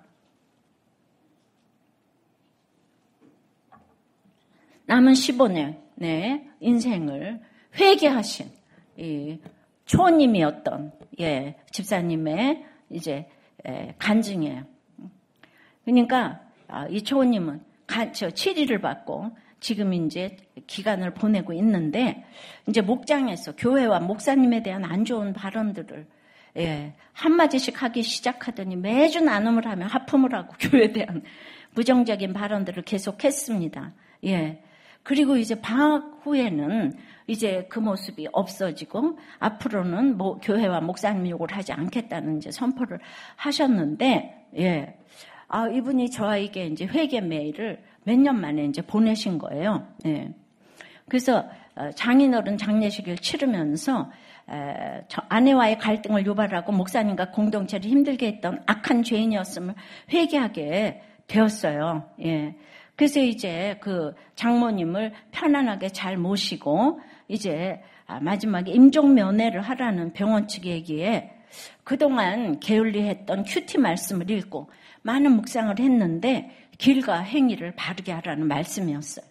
남은 십오 년의 인생을 회개하신 이 초님이었던 예, 집사님의 이제 예, 간증이에요. 그러니까 이 초님은 저 치리를 받고 지금 이제 기간을 보내고 있는데 이제 목장에서 교회와 목사님에 대한 안 좋은 발언들을 예, 한마디씩 하기 시작하더니 매주 나눔을 하며 하품을 하고 교회에 대한 부정적인 발언들을 계속했습니다. 예. 그리고 이제 방학 후에는 이제 그 모습이 없어지고 앞으로는 뭐 교회와 목사님 욕을 하지 않겠다는 이제 선포를 하셨는데 예. 아, 이분이 저에게 이제 회개 메일을 몇 년 만에 이제 보내신 거예요. 예. 그래서 장인어른 장례식을 치르면서 아내와의 갈등을 유발하고 목사님과 공동체를 힘들게 했던 악한 죄인이었음을 회개하게 되었어요. 예. 그래서 이제 그 장모님을 편안하게 잘 모시고 이제 마지막에 임종면회를 하라는 병원 측 얘기에 그동안 게을리했던 큐티 말씀을 읽고 많은 묵상을 했는데 길과 행위를 바르게 하라는 말씀이었어요.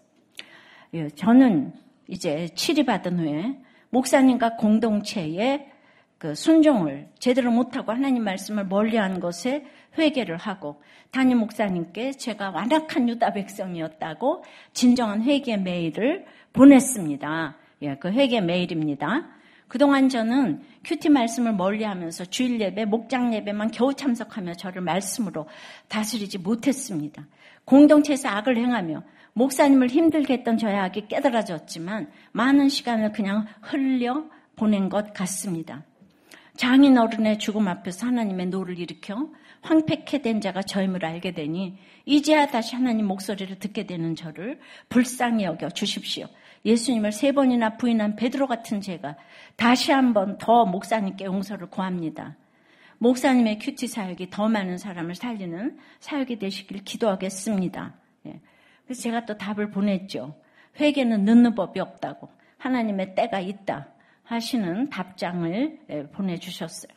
저는 이제 치리받은 후에 목사님과 공동체의 그 순종을 제대로 못하고 하나님 말씀을 멀리한 것에 회개를 하고 담임 목사님께 제가 완악한 유다 백성이었다고 진정한 회개 메일을 보냈습니다. 예, 그 회개 메일입니다. 그동안 저는 큐티 말씀을 멀리하면서 주일 예배, 목장 예배만 겨우 참석하며 저를 말씀으로 다스리지 못했습니다. 공동체에서 악을 행하며 목사님을 힘들게 했던 저의 악이 깨달아졌지만 많은 시간을 그냥 흘려 보낸 것 같습니다. 장인 어른의 죽음 앞에서 하나님의 노를 일으켜 황폐케 된 자가 저임을 알게 되니 이제야 다시 하나님 목소리를 듣게 되는 저를 불쌍히 여겨 주십시오. 예수님을 세 번이나 부인한 베드로 같은 제가 다시 한번 더 목사님께 용서를 구합니다. 목사님의 큐티 사역이 더 많은 사람을 살리는 사역이 되시길 기도하겠습니다. 예. 그래서 제가 또 답을 보냈죠. 회개는 늦는 법이 없다고, 하나님의 때가 있다 하시는 답장을 보내주셨어요.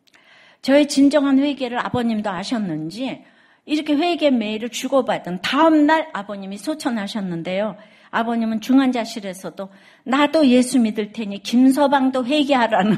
저의 진정한 회개를 아버님도 아셨는지 이렇게 회개 메일을 주고받은 다음 날 아버님이 소천하셨는데요. 아버님은 중환자실에서도 나도 예수 믿을 테니 김서방도 회개하라는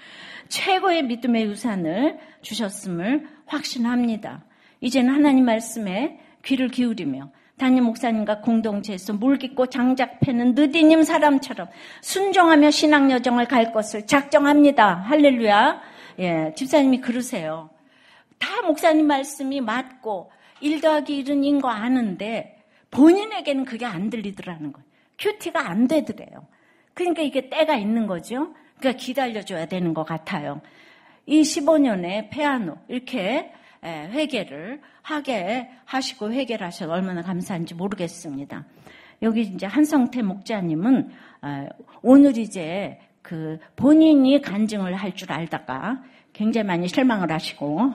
최고의 믿음의 유산을 주셨음을 확신합니다. 이제는 하나님 말씀에 귀를 기울이며 담임 목사님과 공동체에서 물 깊고 장작 패는 느디님 사람처럼 순종하며 신앙 여정을 갈 것을 작정합니다. 할렐루야. 예, 집사님이 그러세요. 다 목사님 말씀이 맞고 일 더하기 일은 인 거 아는데 본인에게는 그게 안 들리더라는 거예요. 큐티가 안 되더래요. 그러니까 이게 때가 있는 거죠. 그러니까 기다려줘야 되는 것 같아요. 이 십오 년에 페아노 이렇게 회개를 하게 하시고 회개를 하셔서 얼마나 감사한지 모르겠습니다. 여기 이제 한성태 목자님은 오늘 이제 그 본인이 간증을 할 줄 알다가 굉장히 많이 실망을 하시고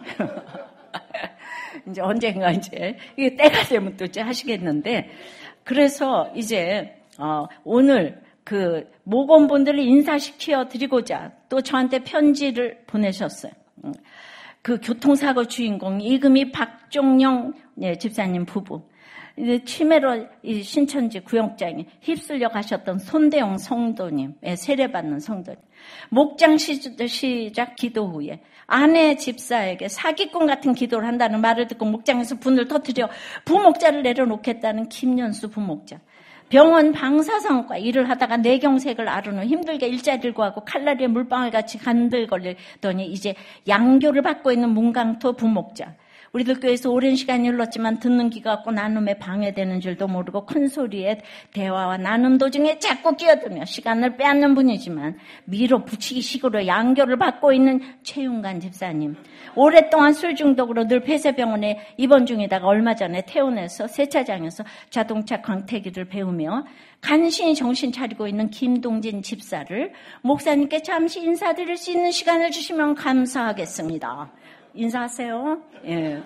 이제 언젠가 이제 이게 때가 되면 또 이제 하시겠는데, 그래서 이제 어 오늘 그 모건분들을 인사시켜 드리고자 또 저한테 편지를 보내셨어요. 그 교통사고 주인공 이금희 박종영 네, 집사님 부부, 치매로 신천지 구역장에 휩쓸려 가셨던 손대영 성도님, 세례받는 성도님, 목장 시작 기도 후에 아내 집사에게 사기꾼 같은 기도를 한다는 말을 듣고 목장에서 분을 터뜨려 부목자를 내려놓겠다는 김연수 부목자, 병원 방사선과 일을 하다가 뇌경색을 앓은 후 힘들게 일자리를 구하고 칼날에 물방울같이 간들거리더니 이제 양교를 받고 있는 문강토 부목자, 우리들 교회에서 오랜 시간이 흘렀지만 듣는 귀가 없고 나눔에 방해되는 줄도 모르고 큰 소리에 대화와 나눔 도중에 자꾸 끼어들며 시간을 빼앗는 분이지만 미로 붙이기 식으로 양교를 받고 있는 최윤관 집사님, 오랫동안 술 중독으로 늘 폐쇄병원에 입원 중이다가 얼마 전에 퇴원해서 세차장에서 자동차 광택기를 배우며 간신히 정신 차리고 있는 김동진 집사를 목사님께 잠시 인사드릴 수 있는 시간을 주시면 감사하겠습니다. 인사하세요. 예.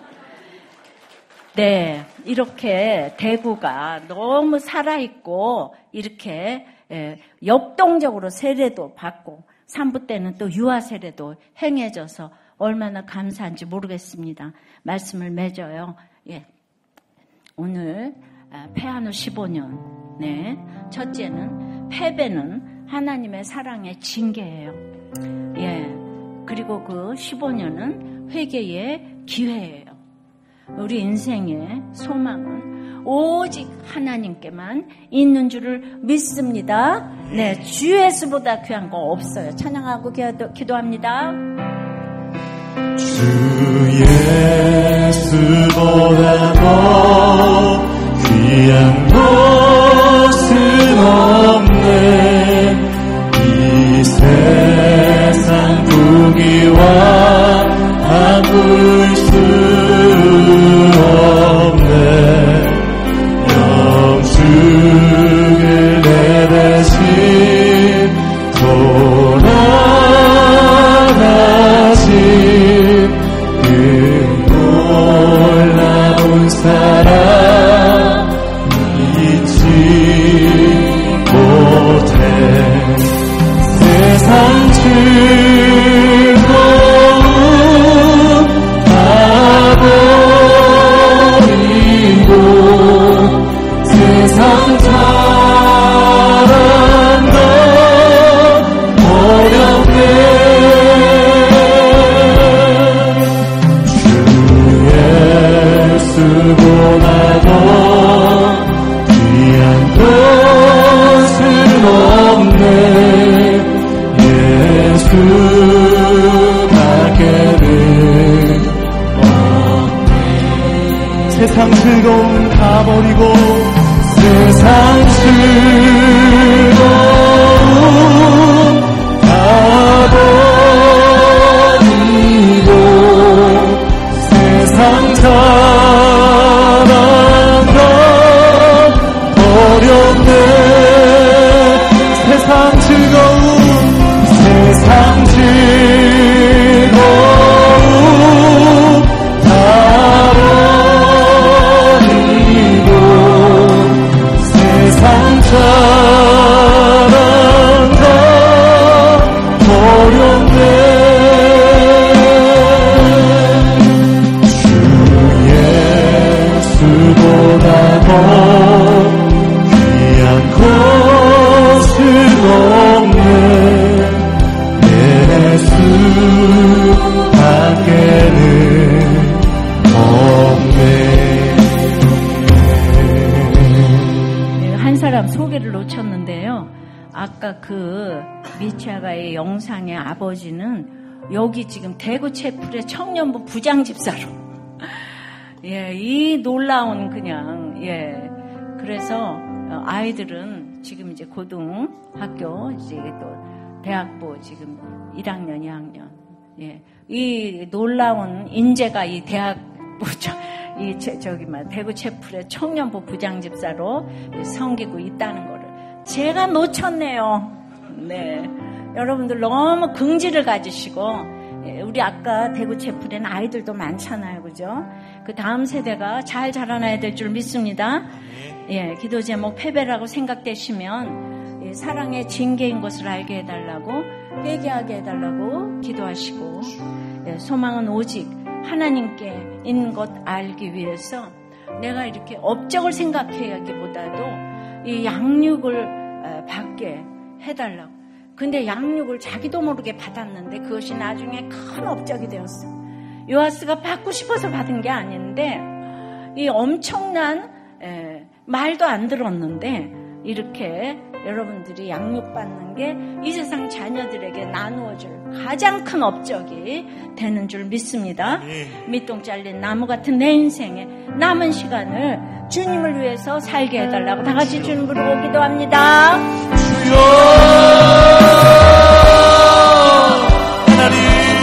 네, 이렇게 대구가 너무 살아있고 이렇게 예, 역동적으로 세례도 받고 산부 때는 또 유아 세례도 행해져서 얼마나 감사한지 모르겠습니다. 말씀을 맺어요. 예. 오늘 페아노 십오 년. 네, 첫째는 패배는 하나님의 사랑의 징계예요. 예. 그리고 그 십오 년은 회개의 기회예요. 우리 인생의 소망은 오직 하나님께만 있는 줄을 믿습니다. 네, 주 예수보다 귀한 거 없어요. 찬양하고 기도, 기도합니다. 주 예수보다 더 귀한 것은 없네. 이 세상 부귀와 바꿀 수 없네. 영축을 내대신 돌아가신 그 놀라운 사랑 세상 사랑과 어렵네. 주 예수보다 더 귀한 것은 없네. 예수 밖에는 없네. 세상 즐거움 다 버리고 세상 즐거움 다 버리고 세상 사랑과 어렵네. 세상 즐거움 세상 즐거움 다 버리고 세상 사랑과 어렵네. 주 예수보다 더 귀한 것은 없네. 예수 밖에는 없네. 한 사람 소개를 놓쳤는데요. 아까 그 미치아가의 영상의 아버지는 여기 지금 대구 채플의 청년부 부장집사로 예, 이 놀라운 그냥 예. 그래서 아이들은 지금 이제 고등학교 이제 또 대학부 지금 일 학년, 이 학년. 예. 이 놀라운 인재가 이 대학부 이 저기 막 대구 채플의 청년부 부장집사로 섬기고 있다는 거를 제가 놓쳤네요. 네. 여러분들 너무 긍지를 가지시고 우리 아까 대구 채플에는 아이들도 많잖아요. 그죠? 그 다음 세대가 잘 자라나야 될 줄 믿습니다. 예, 기도 제목 패배라고 생각되시면 예, 사랑의 징계인 것을 알게 해달라고 회개하게 해달라고 기도하시고 예, 소망은 오직 하나님께 있는 것 알기 위해서 내가 이렇게 업적을 생각하기보다도 이 양육을 받게 해달라고. 근데 양육을 자기도 모르게 받았는데 그것이 나중에 큰 업적이 되었어요. 요아스가 받고 싶어서 받은 게 아닌데 이 엄청난 에, 말도 안 들었는데 이렇게 여러분들이 양육받는 게 이 세상 자녀들에게 나누어줄 가장 큰 업적이 되는 줄 믿습니다. 밑동 잘린 나무 같은 내 인생의 남은 시간을 주님을 위해서 살게 해달라고 다 같이 주님 부르고 기도합니다. 주여 하나님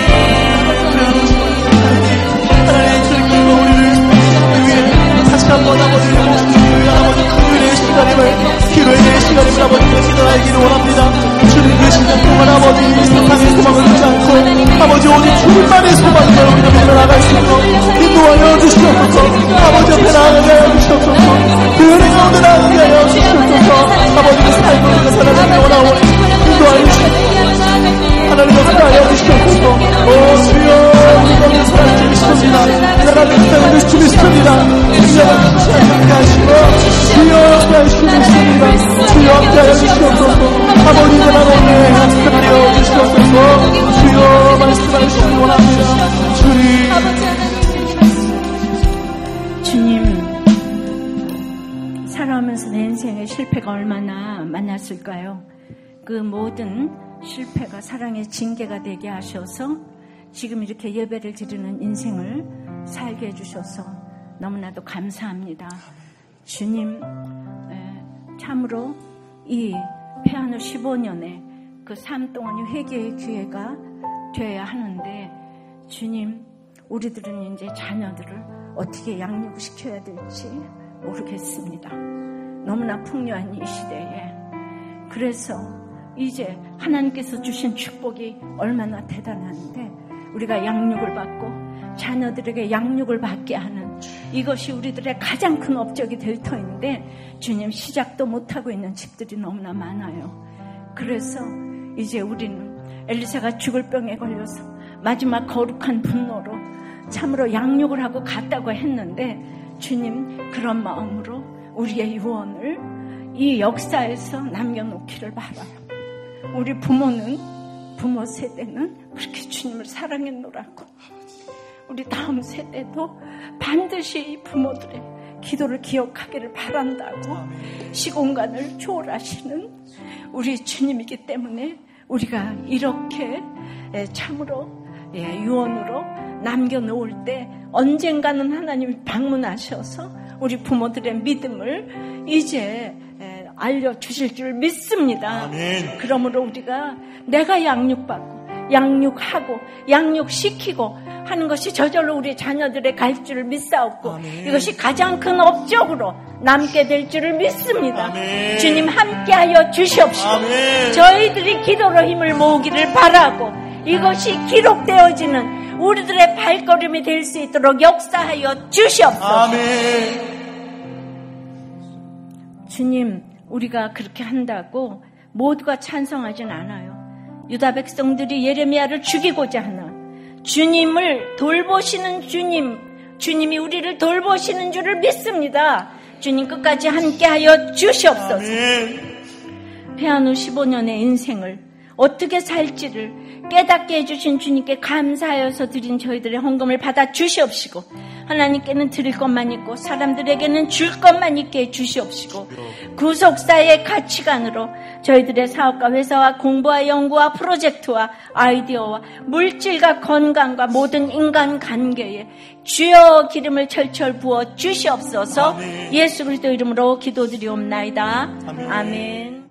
하나님 주님께서 우리를 위해 다시 한번 아버지의 목소리를 아버지 기도의 시간임을 기도의 시간임을 아버지께서 알기를 원합니다. 주님 그 시간 동안 아버지 세상의 소망을 두지 않고 아버지 오직 주님만의 소망을 우리가 믿어 나갈 수 있도록 인도하여 주시옵소서. 아버지 앞에 나아가게 하여 주시옵소서. 그 은혜 가운데 나아가게 하여 주시옵소서. 아버지의 삶을 우리가 살아가기 원하오니 인도하여 주시옵소서. 하나님의 사랑하여 주시옵소서. 오 주여 우리가 사랑해 주시옵니다. 하나님 사랑해 주시옵니다. 주여 함께 하시고 주여 함께 하시옵소서. 주여 함께 하여 주시옵소서. 아버지 나라로 하여 주시옵소서. 주여 말씀하시기 원합니다. 주님 주님 살아오면서 내 인생의 실패가 얼마나 많았을까요? 그 모든 실패가 사랑의 징계가 되게 하셔서 지금 이렇게 예배를 드리는 인생을 살게 해주셔서 너무나도 감사합니다. 주님 참으로 이 피아노 십오 년의 그 삶 동안이 회개의 기회가 되어야 하는데 주님 우리들은 이제 자녀들을 어떻게 양육시켜야 될지 모르겠습니다. 너무나 풍요한 이 시대에 그래서 이제 하나님께서 주신 축복이 얼마나 대단한데 우리가 양육을 받고 자녀들에게 양육을 받게 하는 이것이 우리들의 가장 큰 업적이 될 터인데 주님 시작도 못하고 있는 집들이 너무나 많아요. 그래서 이제 우리는 엘리사가 죽을 병에 걸려서 마지막 거룩한 분노로 참으로 양육을 하고 갔다고 했는데 주님 그런 마음으로 우리의 유언을 이 역사에서 남겨놓기를 바라요. 우리 부모는, 부모 세대는 그렇게 주님을 사랑했노라고. 우리 다음 세대도 반드시 이 부모들의 기도를 기억하기를 바란다고. 시공간을 초월하시는 우리 주님이기 때문에 우리가 이렇게 참으로 유언으로 남겨놓을 때 언젠가는 하나님이 방문하셔서 우리 부모들의 믿음을 이제 알려주실 줄 믿습니다. 아멘. 그러므로 우리가 내가 양육받고 양육하고 양육시키고 하는 것이 저절로 우리 자녀들의 갈 줄을 믿사옵고, 아멘. 이것이 가장 큰 업적으로 남게 될 줄을 믿습니다. 아멘. 주님 함께하여 주시옵시고, 아멘. 저희들이 기도로 힘을 모으기를 바라고, 이것이 기록되어지는 우리들의 발걸음이 될 수 있도록 역사하여 주시옵소서. 아멘. 주님, 우리가 그렇게 한다고 모두가 찬성하진 않아요. 유다 백성들이 예레미야를 죽이고자 하나, 주님을 돌보시는 주님, 주님이 우리를 돌보시는 줄을 믿습니다. 주님 끝까지 함께하여 주시옵소서. 아멘. 패한 후 십오 년의 인생을 어떻게 살지를 깨닫게 해주신 주님께 감사하여서 드린 저희들의 헌금을 받아 주시옵시고, 하나님께는 드릴 것만 있고 사람들에게는 줄 것만 있게 해 주시옵시고, 구속사의 가치관으로 저희들의 사업과 회사와 공부와 연구와 프로젝트와 아이디어와 물질과 건강과 모든 인간관계에 주여 기름을 철철 부어 주시옵소서. 아멘. 예수 그리스도 이름으로 기도드리옵나이다. 아멘. 아멘.